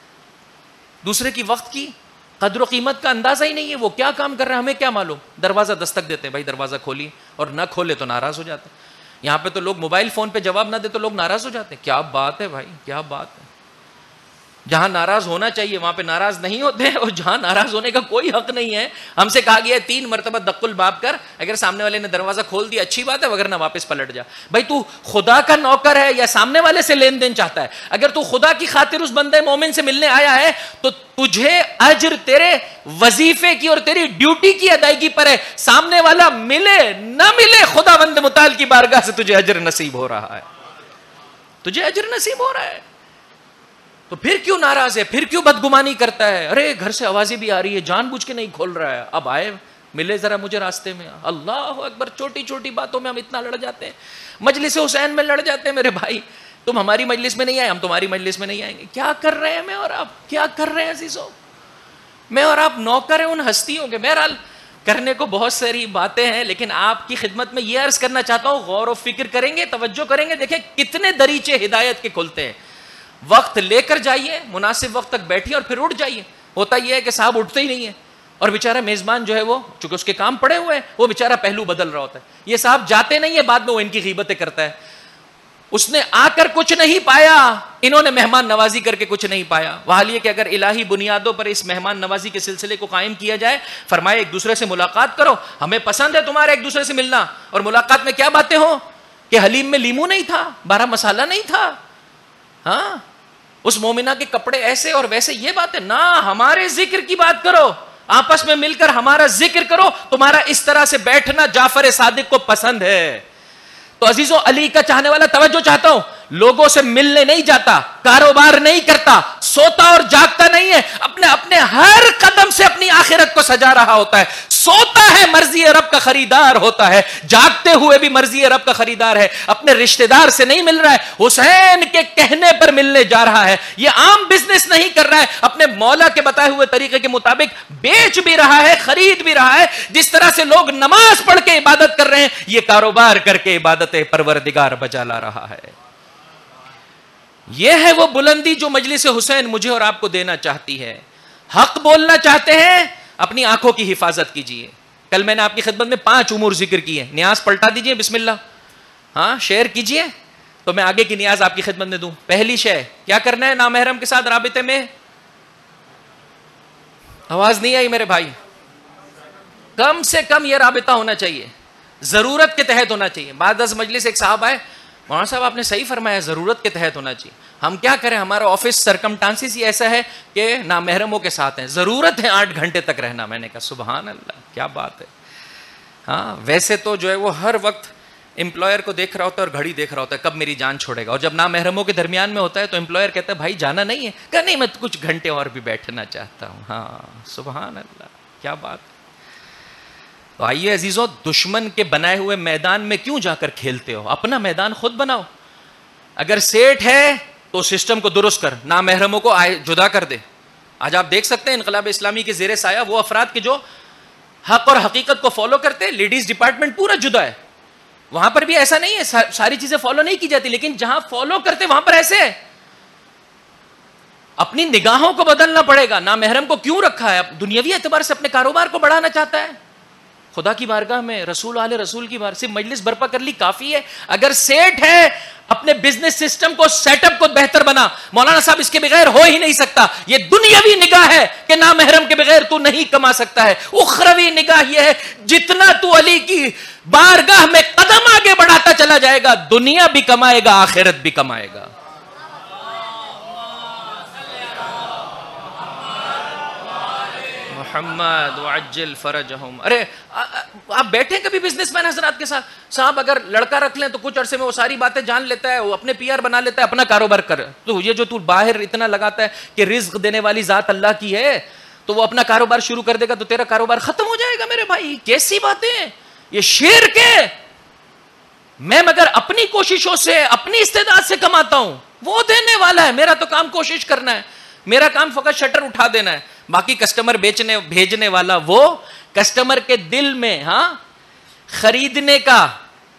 دوسرے کی وقت کی قدر و قیمت کا اندازہ ہی نہیں ہے. وہ کیا کام کر رہے ہیں ہمیں کیا معلوم. دروازہ دستک دیتے ہیں، بھائی دروازہ کھولی، اور نہ کھولے تو ناراض ہو جاتے ہیں. یہاں پہ تو لوگ موبائل فون پہ جواب نہ دے تو لوگ ناراض ہو جاتے ہیں. کیا بات ہے بھائی، کیا بات ہے. جہاں ناراض ہونا چاہیے وہاں پہ ناراض نہیں ہوتے، اور جہاں ناراض ہونے کا کوئی حق نہیں ہے. ہم سے کہا گیا ہے تین مرتبہ دق الباب کر، اگر سامنے والے نے دروازہ کھول دیا اچھی بات ہے، وگرنہ واپس پلٹ جا. بھائی تو خدا کا نوکر ہے یا سامنے والے سے لین دین چاہتا ہے؟ اگر تو خدا کی خاطر اس بندے مومن سے ملنے آیا ہے تو تجھے اجر تیرے وظیفے کی اور تیری ڈیوٹی کی ادائیگی پر ہے. سامنے والا ملے نہ ملے، خدا بند متعال کی بارگاہ سے تجھے اجر نصیب ہو رہا ہے، تجھے اجر نصیب ہو رہا ہے. تو پھر کیوں ناراض ہے، پھر کیوں بدگمانی کرتا ہے؟ ارے گھر سے آوازیں بھی آ رہی ہے، جان بوجھ کے نہیں کھول رہا ہے. اب آئے ملے ذرا مجھے راستے میں. اللہ اکبر. چھوٹی چھوٹی باتوں میں ہم اتنا لڑ جاتے ہیں. مجلس حسین میں لڑ جاتے ہیں. میرے بھائی تم ہماری مجلس میں نہیں آئے، ہم تمہاری مجلس میں نہیں آئیں گے. کیا کر رہے ہیں میں اور آپ، کیا کر رہے ہیں عزیزوں؟ میں اور آپ نوکر ہیں ان ہستیوں کے. بہرحال کرنے کو بہت ساری باتیں ہیں، لیکن آپ کی خدمت میں یہ عرض کرنا چاہتا ہوں، غور و فکر کریں گے، توجہ کریں گے، دیکھیں کتنے دریچے ہدایت کے کھلتے ہیں. وقت لے کر جائیے، مناسب وقت تک بیٹھیے اور پھر اٹھ جائیے. ہوتا یہ ہے کہ صاحب اٹھتے ہی نہیں ہے، اور بیچارہ میزبان جو ہے وہ چونکہ اس کے کام پڑے ہوئے ہیں، وہ بیچارہ پہلو بدل رہا ہوتا ہے. یہ صاحب جاتے نہیں ہے، بعد میں وہ ان کی غیبتیں کرتا ہے. اس نے آ کر کچھ نہیں پایا، انہوں نے مہمان نوازی کر کے کچھ نہیں پایا. وحال یہ کہ اگر الہی بنیادوں پر اس مہمان نوازی کے سلسلے کو قائم کیا جائے، فرمائے ایک دوسرے سے ملاقات کرو. ہمیں پسند ہے تمہارا ایک دوسرے سے ملنا، اور ملاقات میں کیا باتیں ہوں کہ حلیم میں لیمو نہیں تھا، بارہ مسالہ نہیں تھا، ہاں اس مومنہ کے کپڑے ایسے اور ویسے، یہ باتیں نہ. ہمارے ذکر کی بات کرو، آپس میں مل کر ہمارا ذکر کرو. تمہارا اس طرح سے بیٹھنا جعفر صادق کو پسند ہے. تو عزیزو، علی کا چاہنے والا توجہ چاہتا ہوں، لوگوں سے ملنے نہیں جاتا، کاروبار نہیں کرتا، سوتا اور جاگتا نہیں ہے، اپنے اپنے ہر قدم سے اپنی آخرت کو سجا رہا ہوتا ہے. سوتا ہے مرضی رب کا خریدار ہوتا ہے، جاگتے ہوئے بھی مرضی رب کا خریدار ہے. اپنے رشتہ دار سے نہیں مل رہا ہے، حسین کے کہنے پر ملنے جا رہا ہے. یہ عام بزنس نہیں کر رہا ہے، اپنے مولا کے بتائے ہوئے طریقے کے مطابق بیچ بھی رہا ہے، خرید بھی رہا ہے. جس طرح سے لوگ نماز پڑھ کے عبادت کر رہے ہیں، یہ کاروبار کر کے عبادت پروردگار بجا لا رہا ہے. یہ ہے وہ بلندی جو مجلس حسین مجھے اور آپ کو دینا چاہتی ہے. حق بولنا چاہتے ہیں، اپنی آنکھوں کی حفاظت کیجئے. کل میں نے آپ کی خدمت میں پانچ امور ذکر کیے. نیاز پلٹا دیجئے بسم اللہ، ہاں شیئر کیجئے تو میں آگے کی نیاز آپ کی خدمت میں دوں. پہلی شے کیا کرنا ہے نامحرم کے ساتھ رابطے میں؟ آواز نہیں آئی میرے بھائی. کم سے کم یہ رابطہ ہونا چاہیے، ضرورت کے تحت ہونا چاہیے. بعد از مجلس ایک صاحب آئے، مولانا صاحب آپ نے صحیح فرمایا، ضرورت کے تحت ہونا چاہیے. ہم کیا کریں، ہمارا آفس سرکمٹانسز ہی ایسا ہے کہ نامحرموں کے ساتھ ہیں، ضرورت ہے آٹھ گھنٹے تک رہنا. میں نے کہا سبحان اللہ، کیا بات ہے. ہاں ویسے تو جو ہے وہ ہر وقت امپلائر کو دیکھ رہا ہوتا ہے اور گھڑی دیکھ رہا ہوتا ہے کب میری جان چھوڑے گا, اور جب نامحرموں کے درمیان میں ہوتا ہے تو امپلائر کہتا ہے بھائی جانا نہیں ہے, کہ نہیں میں کچھ گھنٹے اور بھی بیٹھنا چاہتا ہوں. ہاں سبحان اللہ, کیا بات. تو آئیے عزیزو, دشمن کے بنائے ہوئے میدان میں کیوں جا کر کھیلتے ہو, اپنا میدان خود بناؤ. اگر سیٹ ہے تو سسٹم کو درست کر, نامحرموں کو جدا کر دے. آج آپ دیکھ سکتے ہیں انقلاب اسلامی کے زیر سایہ وہ افراد کے جو حق اور حقیقت کو فالو کرتے, لیڈیز ڈپارٹمنٹ پورا جدا ہے. وہاں پر بھی ایسا نہیں ہے, ساری چیزیں فالو نہیں کی جاتی, لیکن جہاں فالو کرتے وہاں پر ایسے ہے. اپنی نگاہوں کو بدلنا پڑے گا. نامحرم کو کیوں رکھا ہے؟ دنیاوی اعتبار سے اپنے کاروبار کو بڑھانا چاہتا ہے. خدا کی بارگاہ میں, رسول آل رسول کی بارگاہ سے مجلس برپا کر لی کافی ہے. اگر سیٹ ہے اپنے بزنس سسٹم کو, سیٹ اپ کو بہتر بنا. مولانا صاحب اس کے بغیر ہو ہی نہیں سکتا. یہ دنیاوی نگاہ ہے کہ نامحرم کے بغیر تو نہیں کما سکتا ہے. اخروی نگاہ یہ ہے جتنا تو علی کی بارگاہ میں قدم آگے بڑھاتا چلا جائے گا, دنیا بھی کمائے گا, آخرت بھی کمائے گا. محمد وعجل فرجہم. ارے آپ بیٹھیں کبھی بزنس مین حضرات کے ساتھ, صاحب اگر لڑکا رکھ لیں تو کچھ عرصے میں وہ ساری باتیں جان لیتا ہے, وہ اپنے پی آر بنا لیتا ہے, اپنا کاروبار کر. تو یہ جو تو باہر اتنا لگاتا ہے کہ رزق دینے والی ذات اللہ کی ہے, تو وہ اپنا کاروبار شروع کر دے گا تو تیرا کاروبار ختم ہو جائے گا. میرے بھائی کیسی باتیں ہیں, یہ شرک ہے. میں مگر اپنی کوششوں سے, اپنی استعداد سے کماتا ہوں, وہ دینے والا ہے, میرا تو کام کوشش کرنا ہے, میرا کام فقط شٹر اٹھا دینا ہے. باقی کسٹمر بیچنے بھیجنے والا وہ کسٹمر کے دل میں ہاں خریدنے کا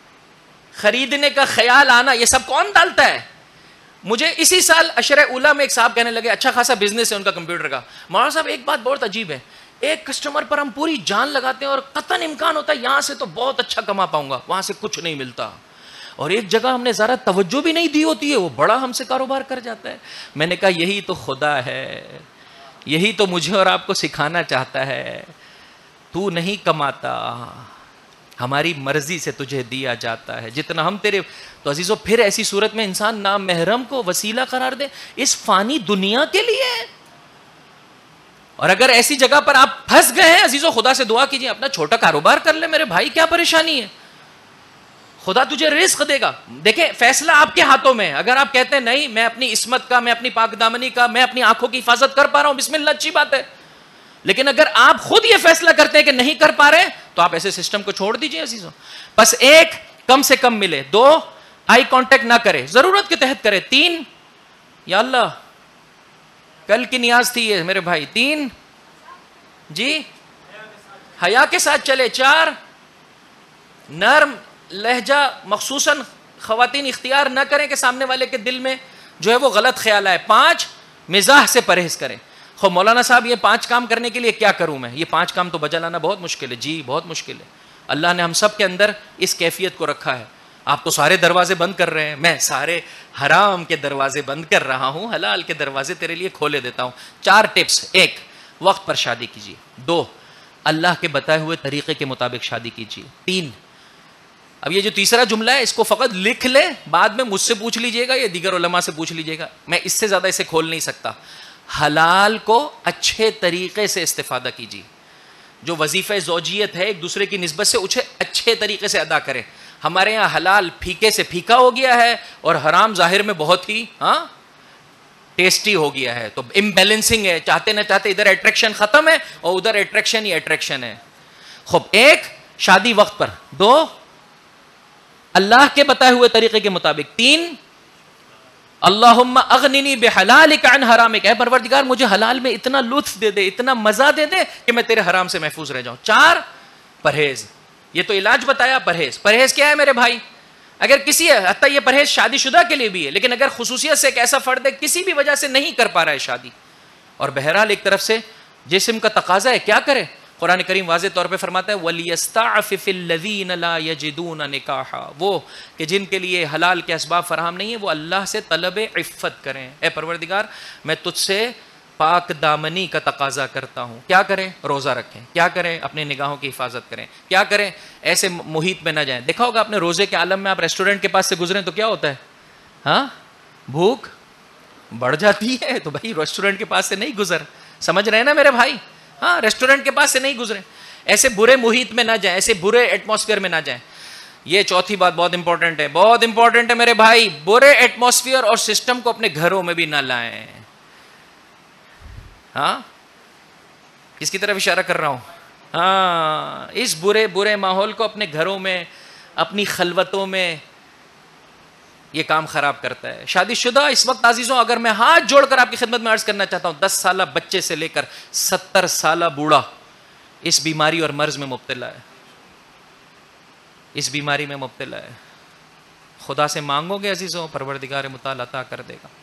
خریدنے کا خیال آنا, یہ سب کون ڈالتا ہے؟ مجھے اسی سال عشرہ اولا میں ایک صاحب کہنے لگے, اچھا خاصا بزنس ہے ان کا کمپیوٹر کا, مولانا صاحب ایک بات بہت عجیب ہے, ایک کسٹمر پر ہم پوری جان لگاتے ہیں اور قطعاً امکان ہوتا ہے یہاں سے تو بہت اچھا کما پاؤں گا, وہاں سے کچھ نہیں ملتا. اور ایک جگہ ہم نے ذرا توجہ بھی نہیں دی ہوتی ہے, وہ بڑا ہم سے کاروبار کر جاتا ہے. میں نے کہا یہی تو خدا ہے, یہی تو مجھے اور آپ کو سکھانا چاہتا ہے. تو نہیں کماتا, ہماری مرضی سے تجھے دیا جاتا ہے جتنا ہم تیرے. تو عزیزو پھر ایسی صورت میں انسان نامحرم کو وسیلہ قرار دے اس فانی دنیا کے لیے. اور اگر ایسی جگہ پر آپ پھنس گئے ہیں عزیزو, خدا سے دعا کیجئے اپنا چھوٹا کاروبار کر لے میرے بھائی, کیا پریشانی ہے, خدا تجھے رزق دے گا. دیکھیں فیصلہ آپ کے ہاتھوں میں ہے. اگر آپ کہتے ہیں نہیں میں اپنی عصمت کا, میں اپنی پاک دامنی کا, میں اپنی آنکھوں کی حفاظت کر پا رہا ہوں, بسم اللہ, اچھی بات ہے. لیکن اگر آپ خود یہ فیصلہ کرتے ہیں کہ نہیں کر پا رہے تو آپ ایسے سسٹم کو چھوڑ دیجئے عزیزوں. بس ایک کم سے کم ملے, دو آئی کانٹیکٹ نہ کرے, ضرورت کے تحت کرے, تین یا اللہ کل کی نیاز تھی یہ میرے بھائی, تین جی حیا کے ساتھ چلے, چار نرم لہجہ مخصوصاً خواتین اختیار نہ کریں کہ سامنے والے کے دل میں جو ہے وہ غلط خیال آئے, پانچ مزاح سے پرہیز کریں. خو مولانا صاحب یہ پانچ کام کرنے کے لیے کیا کروں میں, یہ پانچ کام تو بجا لانا بہت مشکل ہے. جی بہت مشکل ہے. اللہ نے ہم سب کے اندر اس کیفیت کو رکھا ہے. آپ تو سارے دروازے بند کر رہے ہیں, میں سارے حرام کے دروازے بند کر رہا ہوں, حلال کے دروازے تیرے لیے کھولے دیتا ہوں. چار ٹپس, ایک وقت پر شادی کیجیے, دو اللہ کے بتائے ہوئے طریقے کے مطابق شادی کیجیے, تین اب یہ جو تیسرا جملہ ہے اس کو فقط لکھ لے, بعد میں مجھ سے پوچھ لیجئے گا یا دیگر علماء سے پوچھ لیجئے گا, میں اس سے زیادہ اسے کھول نہیں سکتا. حلال کو اچھے طریقے سے استفادہ کیجیے, جو وظیفہ زوجیت ہے ایک دوسرے کی نسبت سے اسے اچھے طریقے سے ادا کریں. ہمارے یہاں حلال پھیکے سے پھیکا ہو گیا ہے اور حرام ظاہر میں بہت ہی ہاں ٹیسٹی ہو گیا ہے, تو امبیلنسنگ ہے, چاہتے نہ چاہتے ادھر اٹریکشن ختم ہے اور ادھر اٹریکشن ہی اٹریکشن ہے. خوب, ایک شادی وقت پر, دو اللہ کے بتائے ہوئے طریقے کے مطابق, تین اللہم اغننی بحلالک عن حرامک, اے پروردگار مجھے حلال میں اتنا لطف دے دے, اتنا مزہ دے دے کہ میں تیرے حرام سے محفوظ رہ جاؤں. چار پرہیز, یہ تو علاج بتایا, پرہیز. پرہیز کیا ہے میرے بھائی, اگر کسی ہے حتیٰ یہ پرہیز شادی شدہ کے لیے بھی ہے, لیکن اگر خصوصیت سے ایک ایسا فرد ہے کسی بھی وجہ سے نہیں کر پا رہا ہے شادی, اور بہرحال ایک طرف سے جسم کا تقاضا ہے, کیا کرے؟ قرآن کریم واضح طور پہ فرماتا ہے وَلْيَسْتَعْفِفِ الَّذِينَ لَا يَجِدُونَ نِكَاحًا, وہ کہ جن کے لیے حلال کے اسباب فراہم نہیں ہیں وہ اللہ سے طلب عفت کریں. اے پروردگار میں تجھ سے پاک دامنی کا تقاضا کرتا ہوں. کیا کریں؟ روزہ رکھیں. کیا کریں؟ اپنی نگاہوں کی حفاظت کریں. کیا کریں؟ ایسے محیط میں نہ جائیں. دیکھا ہوگا آپ نے روزے کے عالم میں آپ ریسٹورنٹ کے پاس سے گزریں تو کیا ہوتا ہے, ہاں بھوک بڑھ جاتی ہے. تو بھائی ریسٹورنٹ کے پاس سے نہیں گزر, سمجھ رہے ہیں نا میرے بھائی, ہاں ریسٹورنٹ کے پاس سے نہیں گزریں. ایسے برے محیط میں نہ جائیں, ایسے برے ایٹماسفیئر میں نہ جائیں. یہ چوتھی بات بہت امپورٹنٹ ہے, بہت امپورٹنٹ ہے میرے بھائی, برے ایٹماسفیئر اور سسٹم کو اپنے گھروں میں بھی نہ لائیں. ہاں کس کی طرف اشارہ کر رہا ہوں؟ ہاں, اس برے برے ماحول کو اپنے گھروں میں, اپنی خلوتوں میں, یہ کام خراب کرتا ہے. شادی شدہ اس وقت عزیزوں, اگر میں ہاتھ جوڑ کر آپ کی خدمت میں عرض کرنا چاہتا ہوں, دس سالہ بچے سے لے کر ستر سالہ بوڑھا اس بیماری اور مرض میں مبتلا ہے, اس بیماری میں مبتلا ہے. خدا سے مانگو گے عزیزوں, پروردگار متعال عطا کر دے گا.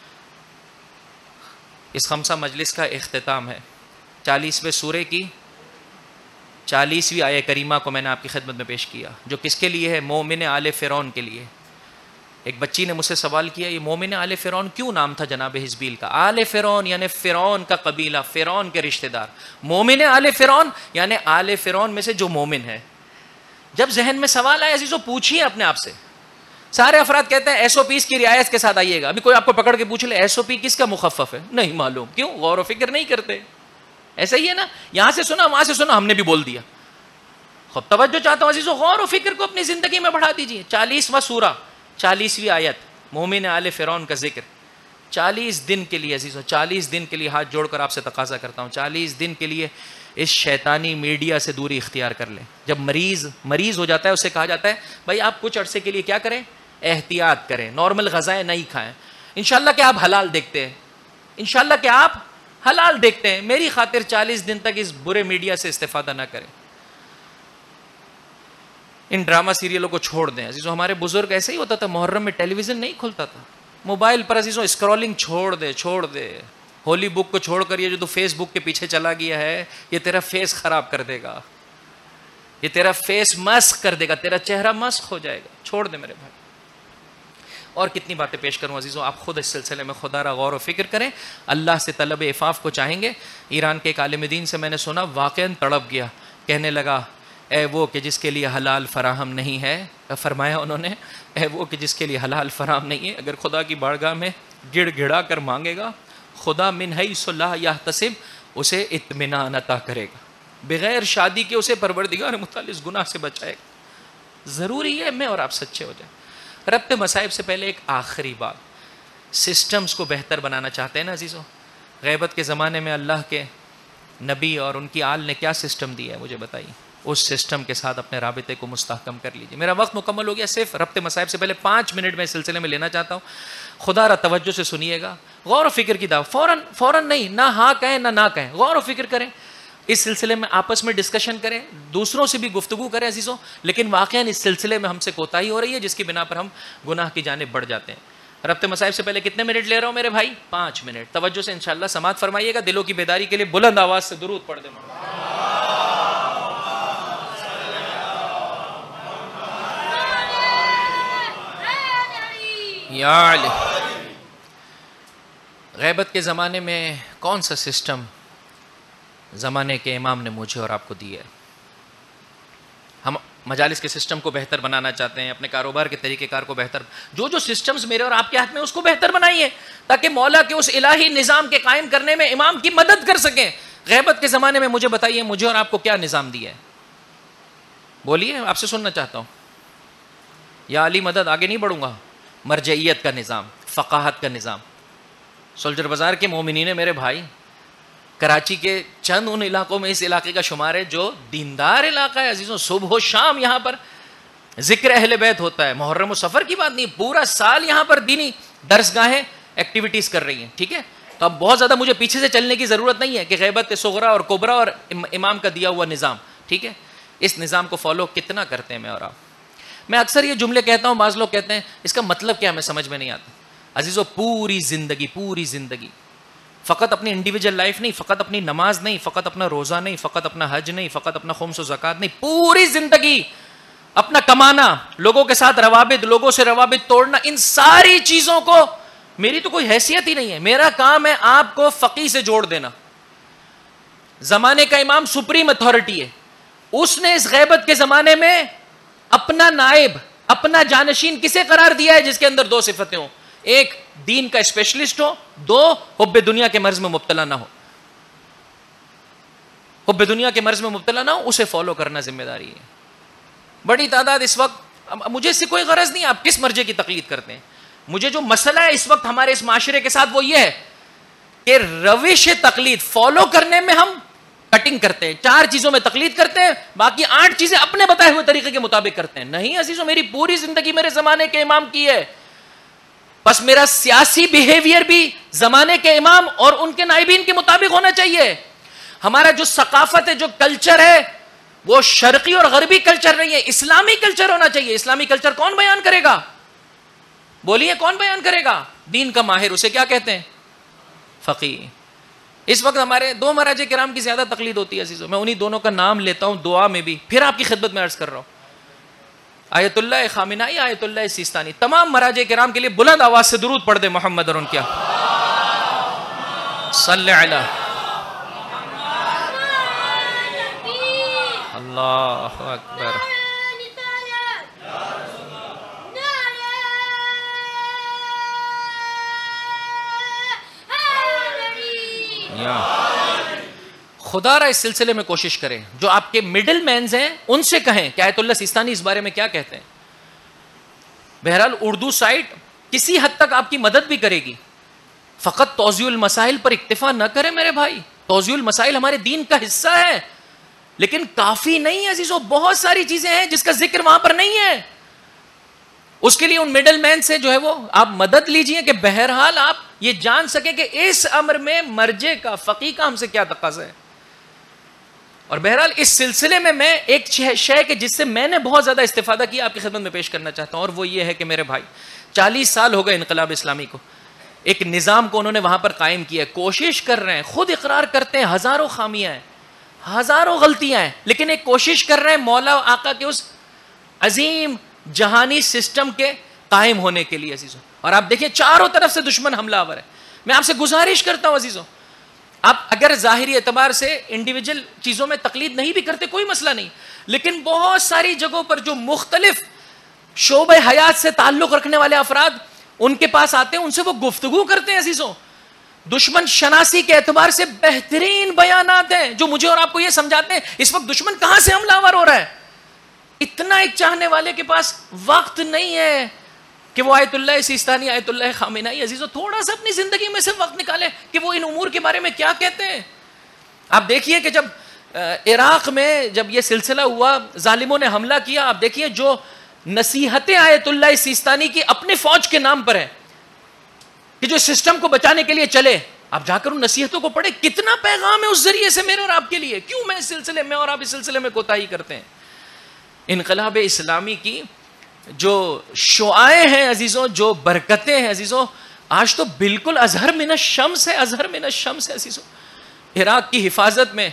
اس خمسہ مجلس کا اختتام ہے. چالیسویں سورے کی چالیسویں آیہ کریمہ کو میں نے آپ کی خدمت میں پیش کیا, جو کس کے لیے ہے؟ مومن آل فرعون کے لیے. ایک بچی نے مجھ سے سوال کیا, یہ مومن آل فرعون کیوں نام تھا جناب حزبیل کا؟ آل فرعون یعنی فرعون کا قبیلہ, فرعون کے رشتہ دار. مومن آل فرعون یعنی آل فرعون میں سے جو مومن ہے. جب ذہن میں سوال آئے عزیزوں, پوچھیے اپنے آپ سے. سارے افراد کہتے ہیں ایس او پیز کی رعایت کے ساتھ آئیے گا. ابھی کوئی آپ کو پکڑ کے پوچھ لے ایس او پی کس کا مخفف ہے, نہیں معلوم. کیوں؟ غور و فکر نہیں کرتے. ایسا ہی ہے نا, یہاں سے سنا وہاں سے سنا, ہم نے بھی بول دیا. خب توجہ چاہتا ہوں عزیزوں, غور و فکر کو اپنی زندگی میں بڑھا دیجیے. چالیسواں سورہ, چالیسویں آیت, مومن آل فرعون کا ذکر. چالیس دن کے لیے عزیزوں, چالیس دن کے لیے ہاتھ جوڑ کر آپ سے تقاضا کرتا ہوں, چالیس دن کے لیے اس شیطانی میڈیا سے دوری اختیار کر لیں. جب مریض مریض ہو جاتا ہے اسے کہا جاتا ہے بھائی آپ کچھ عرصے کے لیے کیا کریں, احتیاط کریں, نارمل غذائیں نہیں کھائیں. انشاءاللہ کہ آپ حلال دیکھتے ہیں, انشاءاللہ کہ آپ حلال دیکھتے ہیں. میری خاطر چالیس دن تک اس برے میڈیا سے استفادہ نہ کریں. ان ڈرامہ سیریلوں کو چھوڑ دیں عزیزوں. ہمارے بزرگ ایسے ہی ہوتا تھا, محرم میں ٹیلی ویژن نہیں کھلتا تھا, موبائل پر عزیزوں اسکرولنگ چھوڑ دے چھوڑ دے ہولی بک کو چھوڑ کر یہ جو تو فیس بک کے پیچھے چلا گیا ہے, یہ تیرا فیس خراب کر دے گا, یہ تیرا فیس مسخ کر دے گا, تیرا چہرہ مسخ ہو جائے گا. چھوڑ دے میرے بھائی. اور کتنی باتیں پیش کروں عزیزوں, آپ خود اس سلسلے میں خدا را غور و فکر کریں. اللہ سے طلب عفاف کو چاہیں گے. ایران کے ایک عالم دین سے میں نے سنا, واقعاً تڑپ گیا, کہنے لگا اے وہ کہ جس کے لیے حلال فراہم نہیں ہے, فرمایا انہوں نے اے وہ کہ جس کے لیے حلال فراہم نہیں ہے, اگر خدا کی بارگاہ میں گڑ گڑا کر مانگے گا, خدا من حیث لا یحتسب اسے اطمینان عطا کرے گا. بغیر شادی کے اسے پروردگار متعال اس گناہ سے بچائے گا. ضروری ہے میں اور آپ سچے ہو جائیں. ربط مصائب سے پہلے ایک آخری بات, سسٹمز کو بہتر بنانا چاہتے ہیں نا عزیزوں. غیبت کے زمانے میں اللہ کے نبی اور ان کی آل نے کیا سسٹم دیا ہے مجھے بتائیے. اس سسٹم کے ساتھ اپنے رابطے کو مستحکم کر لیجیے. میرا وقت مکمل ہو گیا, صرف ربط مصائب سے پہلے پانچ منٹ میں اس سلسلے میں لینا چاہتا ہوں. خدا را توجہ سے سنیے گا, غور و فکر کی دعوت. فوراً فوراً نہیں, نہ ہاں کہیں نہ نہ کہیں, غور و فکر کریں. اس سلسلے میں آپس میں ڈسکشن کریں, دوسروں سے بھی گفتگو کریں عزیزوں. لیکن واقعاً اس سلسلے میں ہم سے کوتاہی ہو رہی ہے, جس کی بنا پر ہم گناہ کی جانب بڑھ جاتے ہیں. ربط مصائب سے پہلے کتنے منٹ لے رہا ہوں میرے بھائی؟ پانچ منٹ. توجہ سے انشاءاللہ سماعت فرمائیے گا. دلوں کی بیداری کے لیے بلند آواز سے درود پڑھ دیں. یا علی. غیبت کے زمانے میں کون سا سسٹم زمانے کے امام نے مجھے اور آپ کو دیا ہے؟ ہم مجالس کے سسٹم کو بہتر بنانا چاہتے ہیں, اپنے کاروبار کے طریقہ کار کو بہتر. جو جو سسٹمز میرے اور آپ کے ہاتھ میں اس کو بہتر بنائیے, تاکہ مولا کے اس الہی نظام کے قائم کرنے میں امام کی مدد کر سکیں. غیبت کے زمانے میں مجھے بتائیے مجھے اور آپ کو کیا نظام دیا ہے؟ بولیے, آپ سے سننا چاہتا ہوں. یا علی مدد, آگے نہیں بڑھوں گا. مرجعیت کا نظام, فقاہت کا نظام. سولجر بازار کے مومنین میرے بھائی, کراچی کے چند ان علاقوں میں اس علاقے کا شمار ہے جو دیندار علاقہ ہے عزیزوں. صبح و شام یہاں پر ذکر اہل بیت ہوتا ہے. محرم و سفر کی بات نہیں, پورا سال یہاں پر دینی درس گاہیں ایکٹیویٹیز کر رہی ہیں. ٹھیک ہے, تو اب بہت زیادہ مجھے پیچھے سے چلنے کی ضرورت نہیں ہے کہ غیبت صغرا اور کبرا اور امام کا دیا ہوا نظام. ٹھیک ہے, اس نظام کو فالو کتنا کرتے ہیں میں اور آپ؟ میں اکثر یہ جملے کہتا ہوں, بعض لوگ کہتے ہیں اس کا مطلب کیا, ہمیں سمجھ میں نہیں آتا. عزیزو, پوری زندگی پوری زندگی فقط اپنی انڈیویجول لائف نہیں, فقط اپنی نماز نہیں, فقط اپنا روزہ نہیں, فقط اپنا حج نہیں, فقط اپنا خمس و زکوٰۃ نہیں, پوری زندگی اپنا کمانا, لوگوں کے ساتھ روابط, لوگوں سے روابط توڑنا, ان ساری چیزوں کو میری تو کوئی حیثیت ہی نہیں ہے. میرا کام ہے آپ کو فقیہ سے جوڑ دینا. زمانے کا امام سپریم اتھارٹی ہے, اس نے اس غیبت کے زمانے میں اپنا نائب, اپنا جانشین کسے قرار دیا ہے؟ جس کے اندر دو صفتیں ہوں, ایک دین کا اسپیشلسٹ ہو, دو حب دنیا کے مرض میں مبتلا نہ ہو. حب دنیا کے مرض میں مبتلا نہ ہو, اسے فالو کرنا ذمہ داری ہے. بڑی تعداد اس وقت مجھے اس سے کوئی غرض نہیں آپ کس مرجے کی تقلید کرتے ہیں. مجھے جو مسئلہ ہے اس وقت ہمارے اس معاشرے کے ساتھ وہ یہ ہے کہ روش تقلید فالو کرنے میں ہم کٹنگ کرتے ہیں, چار چیزوں میں تقلید کرتے ہیں, باقی آٹھ چیزیں اپنے بتائے ہوئے طریقے کے مطابق کرتے ہیں. نہیں عزیزو, میری پوری زندگی میرے زمانے کے امام کی ہے, بس میرا سیاسی بیہیویئر بھی زمانے کے امام اور ان کے نائبین کے مطابق ہونا چاہیے. ہمارا جو ثقافت ہے, جو کلچر ہے, وہ شرقی اور غربی کلچر نہیں ہے, اسلامی کلچر ہونا چاہیے. اسلامی کلچر کون بیان کرے گا؟ بولیے کون بیان کرے گا؟ دین کا ماہر, اسے کیا کہتے ہیں؟ فقیہ. اس وقت ہمارے دو مراجع کرام کی زیادہ تقلید ہوتی ہے عزیزو, میں انہی دونوں کا نام لیتا ہوں دعا میں بھی, پھر آپ کی خدمت میں عرض کر رہا ہوں. آیت اللہ خامنائی, آیت اللہ سیستانی, تمام مراجع کرام کے لیے بلند آواز سے درود پڑھ دے محمد اور ان کیا صلی علی اللہ اکبر. خدا را اس سلسلے میں کوشش کریں, جو آپ کے مڈل مینز ہیں ان سے کہیں کہ آیت اللہ سیستانی اس بارے میں کیا کہتے ہیں. بہرحال اردو سائٹ کسی حد تک آپ کی مدد بھی کرے گی, فقط توضیح المسائل پر اکتفا نہ کریں میرے بھائی. توضیح المسائل ہمارے دین کا حصہ ہے, لیکن کافی نہیں ہے عزیزو, بہت ساری چیزیں ہیں جس کا ذکر وہاں پر نہیں ہے. اس کے لیے ان مڈل مین سے جو ہے وہ آپ مدد لیجئے کہ بہرحال آپ یہ جان سکیں کہ اس امر میں مرجع کا, فقیہ کا ہم سے کیا تقاضا ہے. اور بہرحال اس سلسلے میں میں ایک شے کہ جس سے میں نے بہت زیادہ استفادہ کیا آپ کی خدمت میں پیش کرنا چاہتا ہوں, اور وہ یہ ہے کہ میرے بھائی چالیس سال ہو گئے انقلاب اسلامی کو, ایک نظام کو انہوں نے وہاں پر قائم کیا ہے, کوشش کر رہے ہیں, خود اقرار کرتے ہیں ہزاروں خامیاں ہیں, ہزاروں غلطیاں ہیں, لیکن ایک کوشش کر رہے ہیں مولا آقا کے اس عظیم جہانی سسٹم کے قائم ہونے کے لیے عزیزوں. اور آپ دیکھیں چاروں طرف سے دشمن حملہ آور ہے. میں آپ سے گزارش کرتا ہوں عزیزوں, آپ اگر ظاہری اعتبار سے انڈیویجل چیزوں میں تقلید نہیں بھی کرتے کوئی مسئلہ نہیں, لیکن بہت ساری جگہوں پر جو مختلف شعبہ حیات سے تعلق رکھنے والے افراد ان کے پاس آتے ہیں, ان سے وہ گفتگو کرتے ہیں عزیزوں. دشمن شناسی کے اعتبار سے بہترین بیانات ہیں جو مجھے اور آپ کو یہ سمجھاتے ہیں اس وقت دشمن کہاں سے حملہ آور ہو رہا ہے. اتنا ایک چاہنے والے کے پاس وقت نہیں ہے کہ وہ آیت اللہ سیستانی, آیت اللہ خامنائی عزیزو تھوڑا سا اپنی زندگی میں سے وقت نکالے کہ وہ ان امور کے بارے میں کیا کہتے ہیں. آپ دیکھیے کہ جب عراق میں جب یہ سلسلہ ہوا, ظالموں نے حملہ کیا, آپ دیکھیے جو نصیحتیں آیت اللہ سیستانی کی اپنے فوج کے نام پر ہے کہ جو سسٹم کو بچانے کے لیے چلے, آپ جا کر ان نصیحتوں کو پڑھیں, کتنا پیغام ہے اس ذریعے سے میرے اور آپ کے لیے. کیوں میں اس سلسلے میں اور آپ اس سلسلے میں کوتاہی کرتے ہیں؟ انقلاب اسلامی کی جو شعائیں ہیں عزیزوں, جو برکتیں ہیں عزیزوں, آج تو بالکل ازہر من الشمس ہے, ازہر من الشمس ہے عزیزوں. عراق کی حفاظت میں,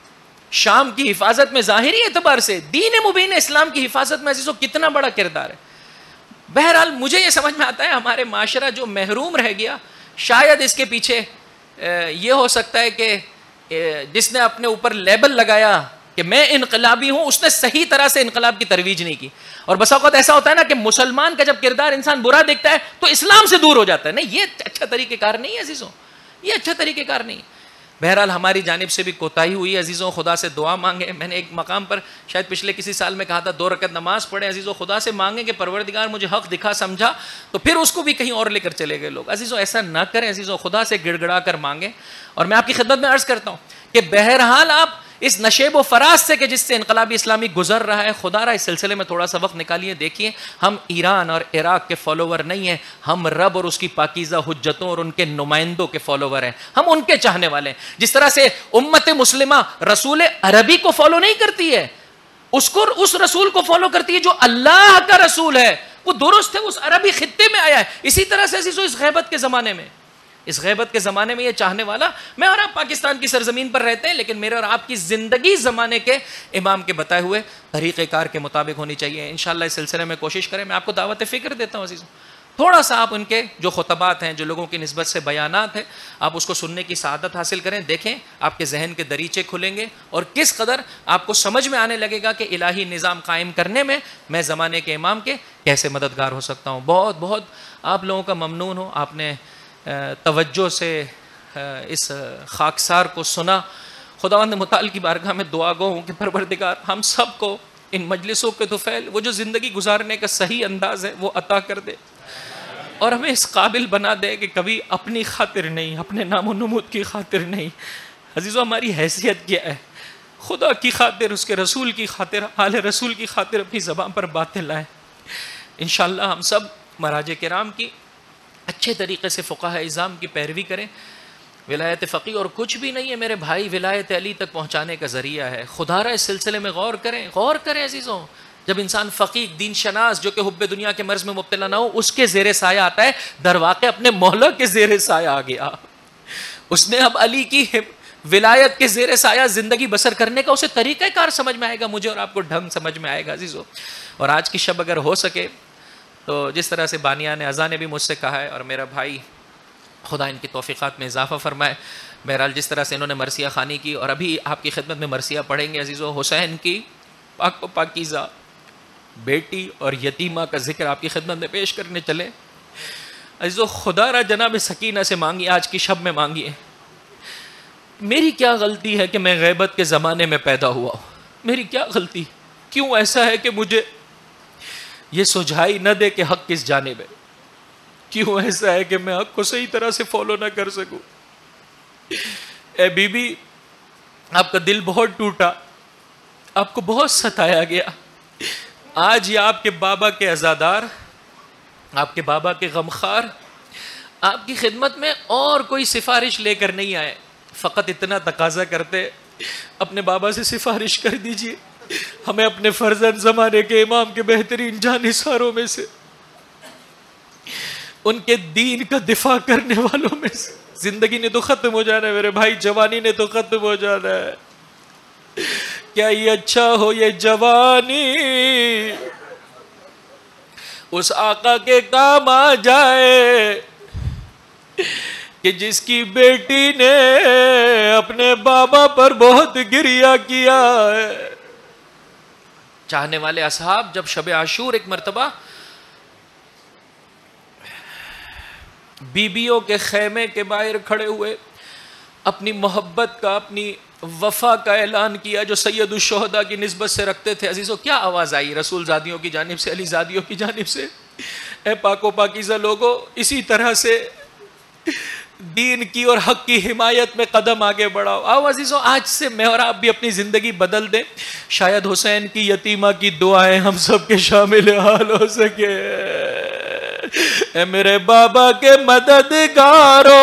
شام کی حفاظت میں, ظاہری اعتبار سے دین مبین اسلام کی حفاظت میں عزیزوں کتنا بڑا کردار ہے. بہرحال مجھے یہ سمجھ میں آتا ہے ہمارے معاشرہ جو محروم رہ گیا, شاید اس کے پیچھے یہ ہو سکتا ہے کہ جس نے اپنے اوپر لیبل لگایا کہ میں انقلابی ہوں, اس نے صحیح طرح سے انقلاب کی ترویج نہیں کی. اور بس اوقات ایسا ہوتا ہے نا کہ مسلمان کا جب کردار انسان برا دیکھتا ہے تو اسلام سے دور ہو جاتا ہے. نہیں, یہ اچھا طریقہ کار نہیں ہے عزیزوں, یہ اچھا طریقہ کار نہیں. بہرحال ہماری جانب سے بھی کوتاہی ہوئی عزیزوں, خدا سے دعا مانگے. میں نے ایک مقام پر شاید پچھلے کسی سال میں کہا تھا دو رکعت نماز پڑھیں عزیزوں, خدا سے مانگیں کہ پروردگار مجھے حق دکھا سمجھا, تو پھر اس کو بھی کہیں اور لے کر چلے گئے لوگ. عزیزوں ایسا نہ کریں عزیزوں, خدا سے گڑ گڑا کر مانگیں. اور میں آپ کی خدمت میں عرض کرتا ہوں کہ بہرحال آپ اس نشیب و فراز سے کہ جس سے انقلابی اسلامی گزر رہا ہے, خدا را اس سلسلے میں تھوڑا سا وقت نکالیے. دیکھیے ہم ایران اور عراق کے فالوور نہیں ہیں, ہم رب اور اس کی پاکیزہ حجتوں اور ان کے نمائندوں کے فالوور ہیں, ہم ان کے چاہنے والے ہیں. جس طرح سے امت مسلمہ رسول عربی کو فالو نہیں کرتی ہے, اس کو اس رسول کو فالو کرتی ہے جو اللہ کا رسول ہے, وہ درست ہے, اس عربی خطے میں آیا ہے. اسی طرح سے عزیزو اس غیبت کے زمانے میں, اس غیبت کے زمانے میں یہ چاہنے والا, میں اور آپ پاکستان کی سرزمین پر رہتے ہیں, لیکن میرے اور آپ کی زندگی زمانے کے امام کے بتائے ہوئے طریقہ کار کے مطابق ہونی چاہیے. انشاءاللہ اس سلسلے میں کوشش کریں. میں آپ کو دعوت فکر دیتا ہوں عزیزوں, تھوڑا سا آپ ان کے جو خطبات ہیں, جو لوگوں کی نسبت سے بیانات ہیں, آپ اس کو سننے کی سعادت حاصل کریں. دیکھیں آپ کے ذہن کے دریچے کھلیں گے اور کس قدر آپ کو سمجھ میں آنے لگے گا کہ الہی نظام قائم کرنے میں میں زمانے کے امام کے کیسے مددگار ہو سکتا ہوں. بہت بہت آپ لوگوں کا ممنون ہوں, آپ نے توجہ سے اس خاکسار کو سنا. خداوند متعال کی بارگاہ میں دعا گو ہوں کہ پروردگار ہم سب کو ان مجلسوں کے طفیل وہ جو زندگی گزارنے کا صحیح انداز ہے وہ عطا کر دے، اور ہمیں اس قابل بنا دے کہ کبھی اپنی خاطر نہیں، اپنے نام و نمود کی خاطر نہیں، عزیزو ہماری حیثیت کیا ہے، خدا کی خاطر، اس کے رسول کی خاطر، آل رسول کی خاطر اپنی زبان پر باتیں لائیں۔ انشاءاللہ ہم سب مراجع کرام کی اچھے طریقے سے فقہاء اعظام کی پیروی کریں۔ ولایت فقیہ اور کچھ بھی نہیں ہے میرے بھائی، ولایت علی تک پہنچانے کا ذریعہ ہے۔ خدا را اس سلسلے میں غور کریں، غور کریں عزیزوں۔ جب انسان فقیہ، دین شناس، جو کہ حب دنیا کے مرض میں مبتلا نہ ہو، اس کے زیر سایہ آتا ہے، در واقع اپنے مولا کے زیر سایہ آ گیا۔ اس نے اب علی کی ولایت کے زیر سایہ زندگی بسر کرنے کا اسے طریقہ کار سمجھ میں آئے گا، مجھے اور آپ کو ڈھنگ سمجھ میں آئے گا عزیزو۔ اور آج کی شب اگر ہو سکے تو جس طرح سے بانیان اذان نے بھی مجھ سے کہا ہے، اور میرا بھائی خدا ان کی توفیقات میں اضافہ فرمائے، بہرحال جس طرح سے انہوں نے مرثیہ خوانی کی، اور ابھی آپ کی خدمت میں مرثیہ پڑھیں گے عزیزو، حسین کی پاک و پاکیزہ بیٹی اور یتیمہ کا ذکر آپ کی خدمت میں پیش کرنے چلے۔ عزیزو خدا را جناب سکینہ سے مانگی، آج کی شب میں مانگیے، میری کیا غلطی ہے کہ میں غیبت کے زمانے میں پیدا ہوا ہوں؟ میری کیا غلطی؟ کیوں ایسا ہے کہ مجھے یہ سجھائی نہ دے کہ حق کس جانب ہے؟ کیوں ایسا ہے کہ میں حق کو صحیح طرح سے فالو نہ کر سکوں؟ اے بی بی، آپ کا دل بہت ٹوٹا، آپ کو بہت ستایا گیا۔ آج یہ آپ کے بابا کے عزادار، آپ کے بابا کے غمخوار آپ کی خدمت میں اور کوئی سفارش لے کر نہیں آئے، فقط اتنا تقاضا کرتے، اپنے بابا سے سفارش کر دیجئے، ہمیں اپنے فرزند زمانے کے امام کے بہترین جانثاروں میں سے، ان کے دین کا دفاع کرنے والوں میں سے۔ زندگی نے تو ختم ہو جانا ہے میرے بھائی، جوانی نے تو ختم ہو جانا ہے، کیا یہ اچھا ہو یہ جوانی اس آقا کے کام آ جائے کہ جس کی بیٹی نے اپنے بابا پر بہت گریہ کیا ہے۔ چاہنے والے اصحاب جب شب عاشور ایک مرتبہ بیبیوں کے خیمے کے باہر کھڑے ہوئے، اپنی محبت کا، اپنی وفا کا اعلان کیا جو سید الشہداء کی نسبت سے رکھتے تھے، عزیزو کیا آواز آئی رسول زادیوں کی جانب سے، علی زادیوں کی جانب سے، اے پاک و پاکیزہ لوگو، اسی طرح سے دین کی اور حق کی حمایت میں قدم آگے بڑھاؤ۔ آؤ عزیزو، آج سے میں اور آپ بھی اپنی زندگی بدل دیں، شاید حسین کی یتیمہ کی دعائیں ہم سب کے شامل حال ہو سکے۔ اے میرے بابا کے مددگارو،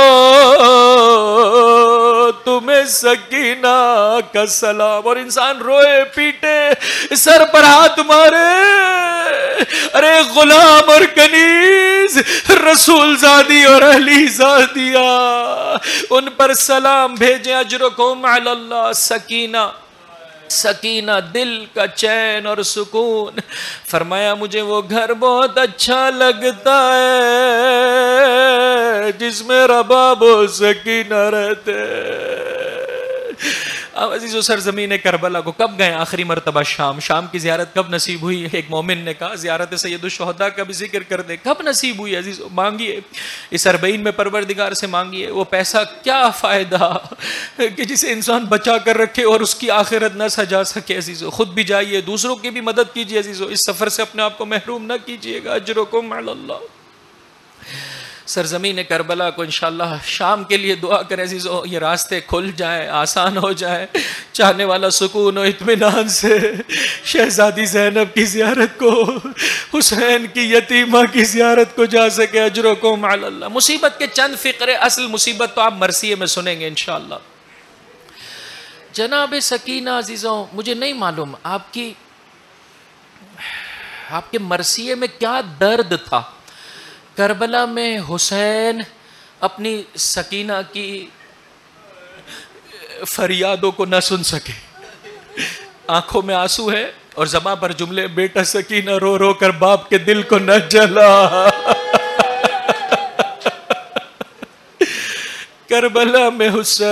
تمہیں سکینہ کا سلام۔ اور انسان روئے پیٹے، سر پر ہاتھ مارے، ارے غلام اور کنیز، رسول زادی اور علی زادیہ، ان پر سلام بھیجیں۔ اجرکم علی اللہ، سکینہ سکینہ، دل کا چین اور سکون۔ فرمایا مجھے وہ گھر بہت اچھا لگتا ہے جس میں رباب و سکینہ رہتے۔ اب عزیزو، سرزمین کربلا کو کب گئے آخری مرتبہ؟ شام شام کی زیارت کب نصیب ہوئی؟ ایک مومن نے کہا زیارت سید الشہداء کا بھی ذکر کر دے۔ کب نصیب ہوئی عزیزو؟ مانگیے اس اربعین میں پروردگار سے مانگیے۔ وہ پیسہ کیا فائدہ کہ جسے انسان بچا کر رکھے اور اس کی آخرت نہ سجا سکے۔ عزیزو خود بھی جائیے، دوسروں کی بھی مدد کیجیے۔ عزیزو اس سفر سے اپنے آپ کو محروم نہ کیجیے گا۔ اجرکم علی اللہ۔ سرزمین کربلا کو انشاءاللہ شام کے لیے دعا کریں عزیزو، یہ راستے کھل جائیں، آسان ہو جائیں، چاہنے والا سکون و اطمینان سے شہزادی زینب کی زیارت کو، حسین کی یتیمہ کی زیارت کو جا سکے۔ اجرکم علی اللہ۔ مصیبت کے چند فقرے، اصل مصیبت تو آپ مرثیے میں سنیں گے انشاءاللہ۔ جناب سکینہ عزیزوں، مجھے نہیں معلوم آپ کی آپ کے مرثیے میں کیا درد تھا۔ کربلا میں حسین اپنی سکینہ کی فریادوں کو نہ سن سکے، آنکھوں میں آنسو ہے اور زباں پر جملے، بیٹا سکینہ رو رو کر باپ کے دل کو نہ جلا۔ کربلا میں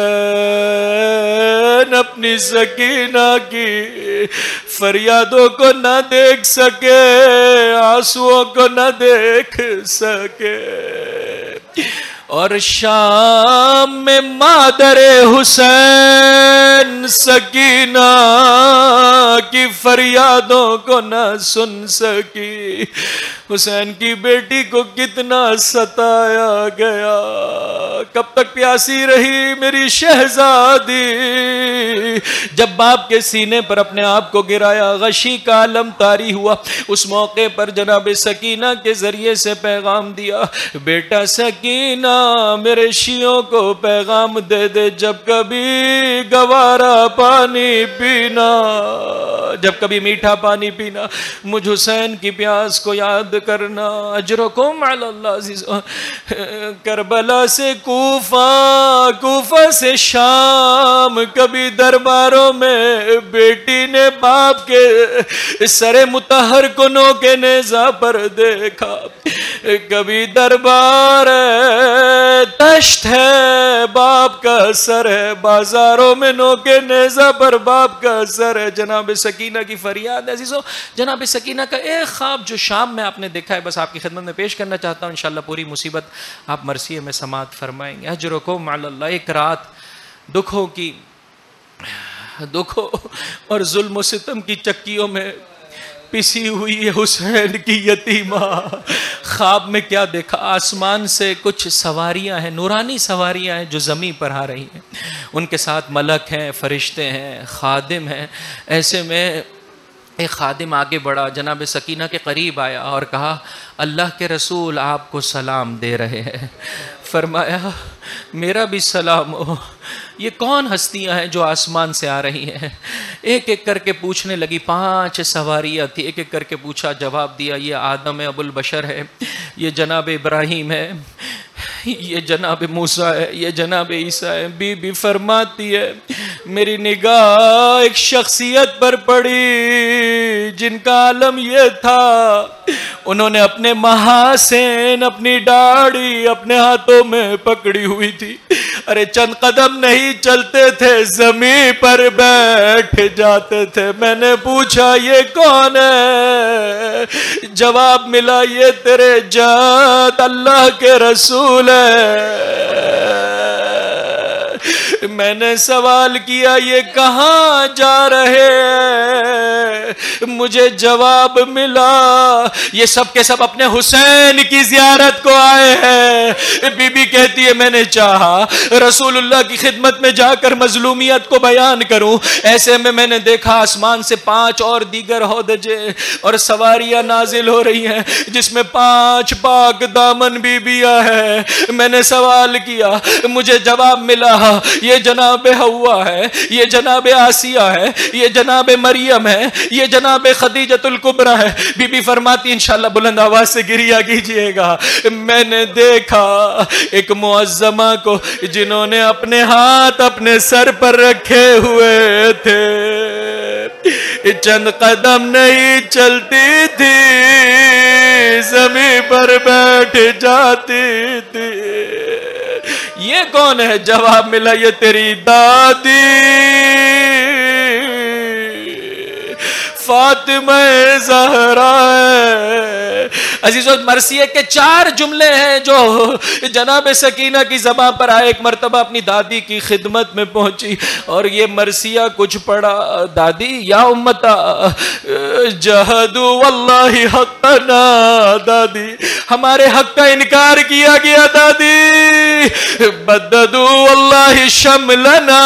حسین اپنی سکینہ کی فریادوں کو نہ دیکھ سکے، آنسوؤں کو نہ دیکھ سکے، اور شام میں مادر حسین سکینہ کی فریادوں کو نہ سن سکی. حسین کی بیٹی کو کتنا ستایا گیا. کب تک پیاسی رہی میری شہزادی. جب باپ کے سینے پر اپنے آپ کو گرایا غشی کا عالم طاری ہوا. اس موقع پر جناب سکینہ کے ذریعے سے پیغام دیا, بیٹا سکینہ میرے شیعوں کو پیغام دے دے, جب کبھی گوارا پانی پینا, جب کبھی میٹھا پانی پینا, مجھ حسین کی پیاس کو یاد کرنا. اجرکم علی اللہ عزیز. کربلا سے کوفہ, کوفہ سے شام, کبھی درباروں میں بیٹی نے باپ کے سر مطہر کو نوکے نیزہ پر دیکھا. کبھی دربار تشت ہے باپ کا سر ہے, بازاروں میں نوکے نیزہ پر باپ کا سر ہے. جناب سکینہ کی فریاد ہے. عزیزو, جناب سکینہ کا ایک خواب جو شام میں آپ نے دیکھا ہے, بس آپ کی خدمت میں پیش کرنا چاہتا ہوں. انشاءاللہ پوری مصیبت آپ مرثیے میں سماعت فرمائیں گے. اجرکم علی اللہ. ایک رات دکھوں کی دکھوں اور ظلم و ستم کی چکیوں میں پسی ہوئی حسین کی یتیمہ. خواب میں کیا دیکھا, آسمان سے کچھ سواریاں ہیں, نورانی سواریاں ہیں جو زمین پر آ رہی ہیں. ان کے ساتھ ملک ہیں, فرشتے ہیں, خادم ہیں. ایسے میں ایک خادم آگے بڑھا, جناب سکینہ کے قریب آیا اور کہا, اللہ کے رسول آپ کو سلام دے رہے ہیں. فرمایا میرا بھی سلام ہو. یہ کون ہستیاں ہیں جو آسمان سے آ رہی ہیں؟ ایک ایک کر کے پوچھنے لگی. پانچ سواریاں تھی, ایک ایک کر کے پوچھا, جواب دیا, یہ آدم ابو البشر ہے, یہ جناب ابراہیم ہے, یہ جناب موسیٰ ہے, یہ جناب عیسیٰ ہے. بی بی فرماتی ہے میری نگاہ ایک شخصیت پر پڑی جن کا عالم یہ تھا, انہوں نے اپنے محاسن, اپنی داڑھی اپنے ہاتھوں میں پکڑی ہوئی تھی. ارے چند قدم نہیں چلتے تھے, زمین پر بیٹھ جاتے تھے. میں نے پوچھا یہ کون ہے؟ جواب ملا یہ تیرے جد اللہ کے رسول ہے. میں نے سوال کیا یہ کہاں جا رہے ہیں؟ مجھے جواب ملا یہ سب کے سب اپنے حسین کی زیارت کو آئے ہیں. بی بی کہتی ہے میں نے چاہا رسول اللہ کی خدمت میں جا کر مظلومیت کو بیان کروں. ایسے میں میں نے دیکھا آسمان سے پانچ اور دیگر ہودجے اور سواریاں نازل ہو رہی ہیں جس میں پانچ پاک دامن بیبیاں ہیں. میں نے سوال کیا, مجھے جواب ملا یہ جناب حوا ہے, یہ جناب آسیہ ہے, یہ جناب مریم ہے, یہ جناب خدیجۃ الکبریٰ ہے. بی بی فرماتی انشاءاللہ بلند آواز سے گریہ کیجئے گا, میں نے دیکھا ایک معظمہ کو جنہوں نے اپنے ہاتھ اپنے سر پر رکھے ہوئے تھے, چند قدم نہیں چلتی تھی, زمین پر بیٹھ جاتی تھی. یہ کون ہے؟ جواب ملا یہ تیری دادی فاطمہ زہرا ہے. عزیزو مرثیے کے چار جملے ہیں جو جناب سکینہ کی زبان پر آئے. ایک مرتبہ اپنی دادی کی خدمت میں پہنچی اور یہ مرثیہ کچھ پڑھا, دادی یا امتا جہدو واللہ حقنا, دادی ہمارے حق کا انکار کیا گیا, دادی بددو واللہ شملنا,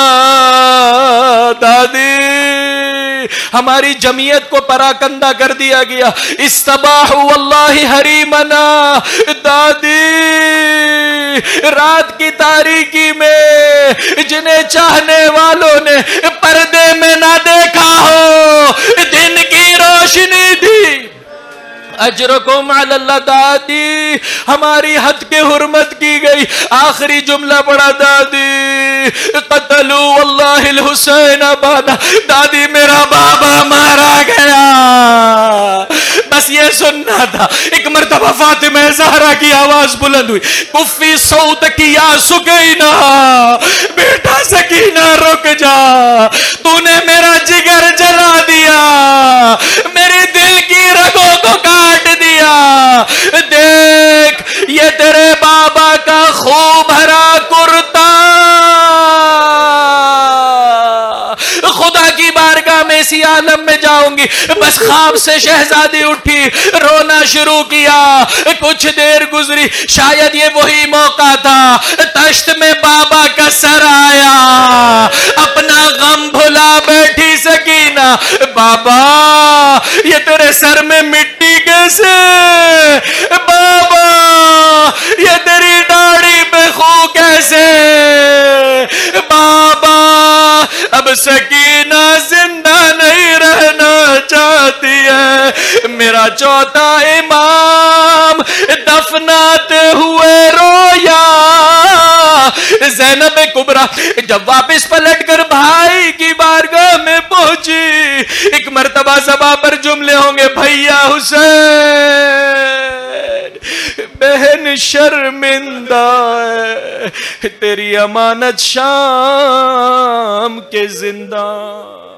دادی ہماری جمعیت کو پراکندہ کر دیا گیا, استباح واللہ حریمنا, دادی رات کی تاریکی میں جنہیں چاہنے والوں نے پردے میں نہ دیکھا ہو دن کی روشنی تھی. اجرکم علی اللہ, دادی ہماری حد کے حرمت کی گئی. آخری جملہ پڑا, دادی قتلوا واللہ الحسین ابانا, دادی میرا بابا مارا گیا. بس یہ سننا تھا. ایک مرتبہ فاطمہ زہرا کی آواز بلند ہوئی, کفی صوتک یا سکینہ, بیٹا سکینہ رک جا, تو نے میرا جگر جلا دیا, میری دل کی رگوں کو کاٹ دیا. دیکھ یہ تیرے بابا کا خوب بھرا کرتا, خدا کی بارگاہ میں اسی عالم میں جاؤں گی. بس خواب سے شہزادی اٹھی, رونا شروع کیا. کچھ دیر گزری, شاید یہ وہی موقع تھا. تشت میں بابا کا سر آیا, اپنا غم بھلا بیٹھی سکینہ. بابا یہ تیرے سر میں مٹی کیسے؟ بابا یہ تیری داڑھی پہ خون کیسے؟ بابا اب سکینہ زندہ نہیں رہنا چاہتی ہے. میرا چوتھا امام دفناتے ہوئے رویا. زینب کبریٰ جب واپس پلٹ کر بھائی کی بارگاہ میں پہنچی, ایک مرتبہ زباں پر جملے ہوں گے, بھیا حسین بہن شرمندہ ہے, تیری امانت شام کے زندہ.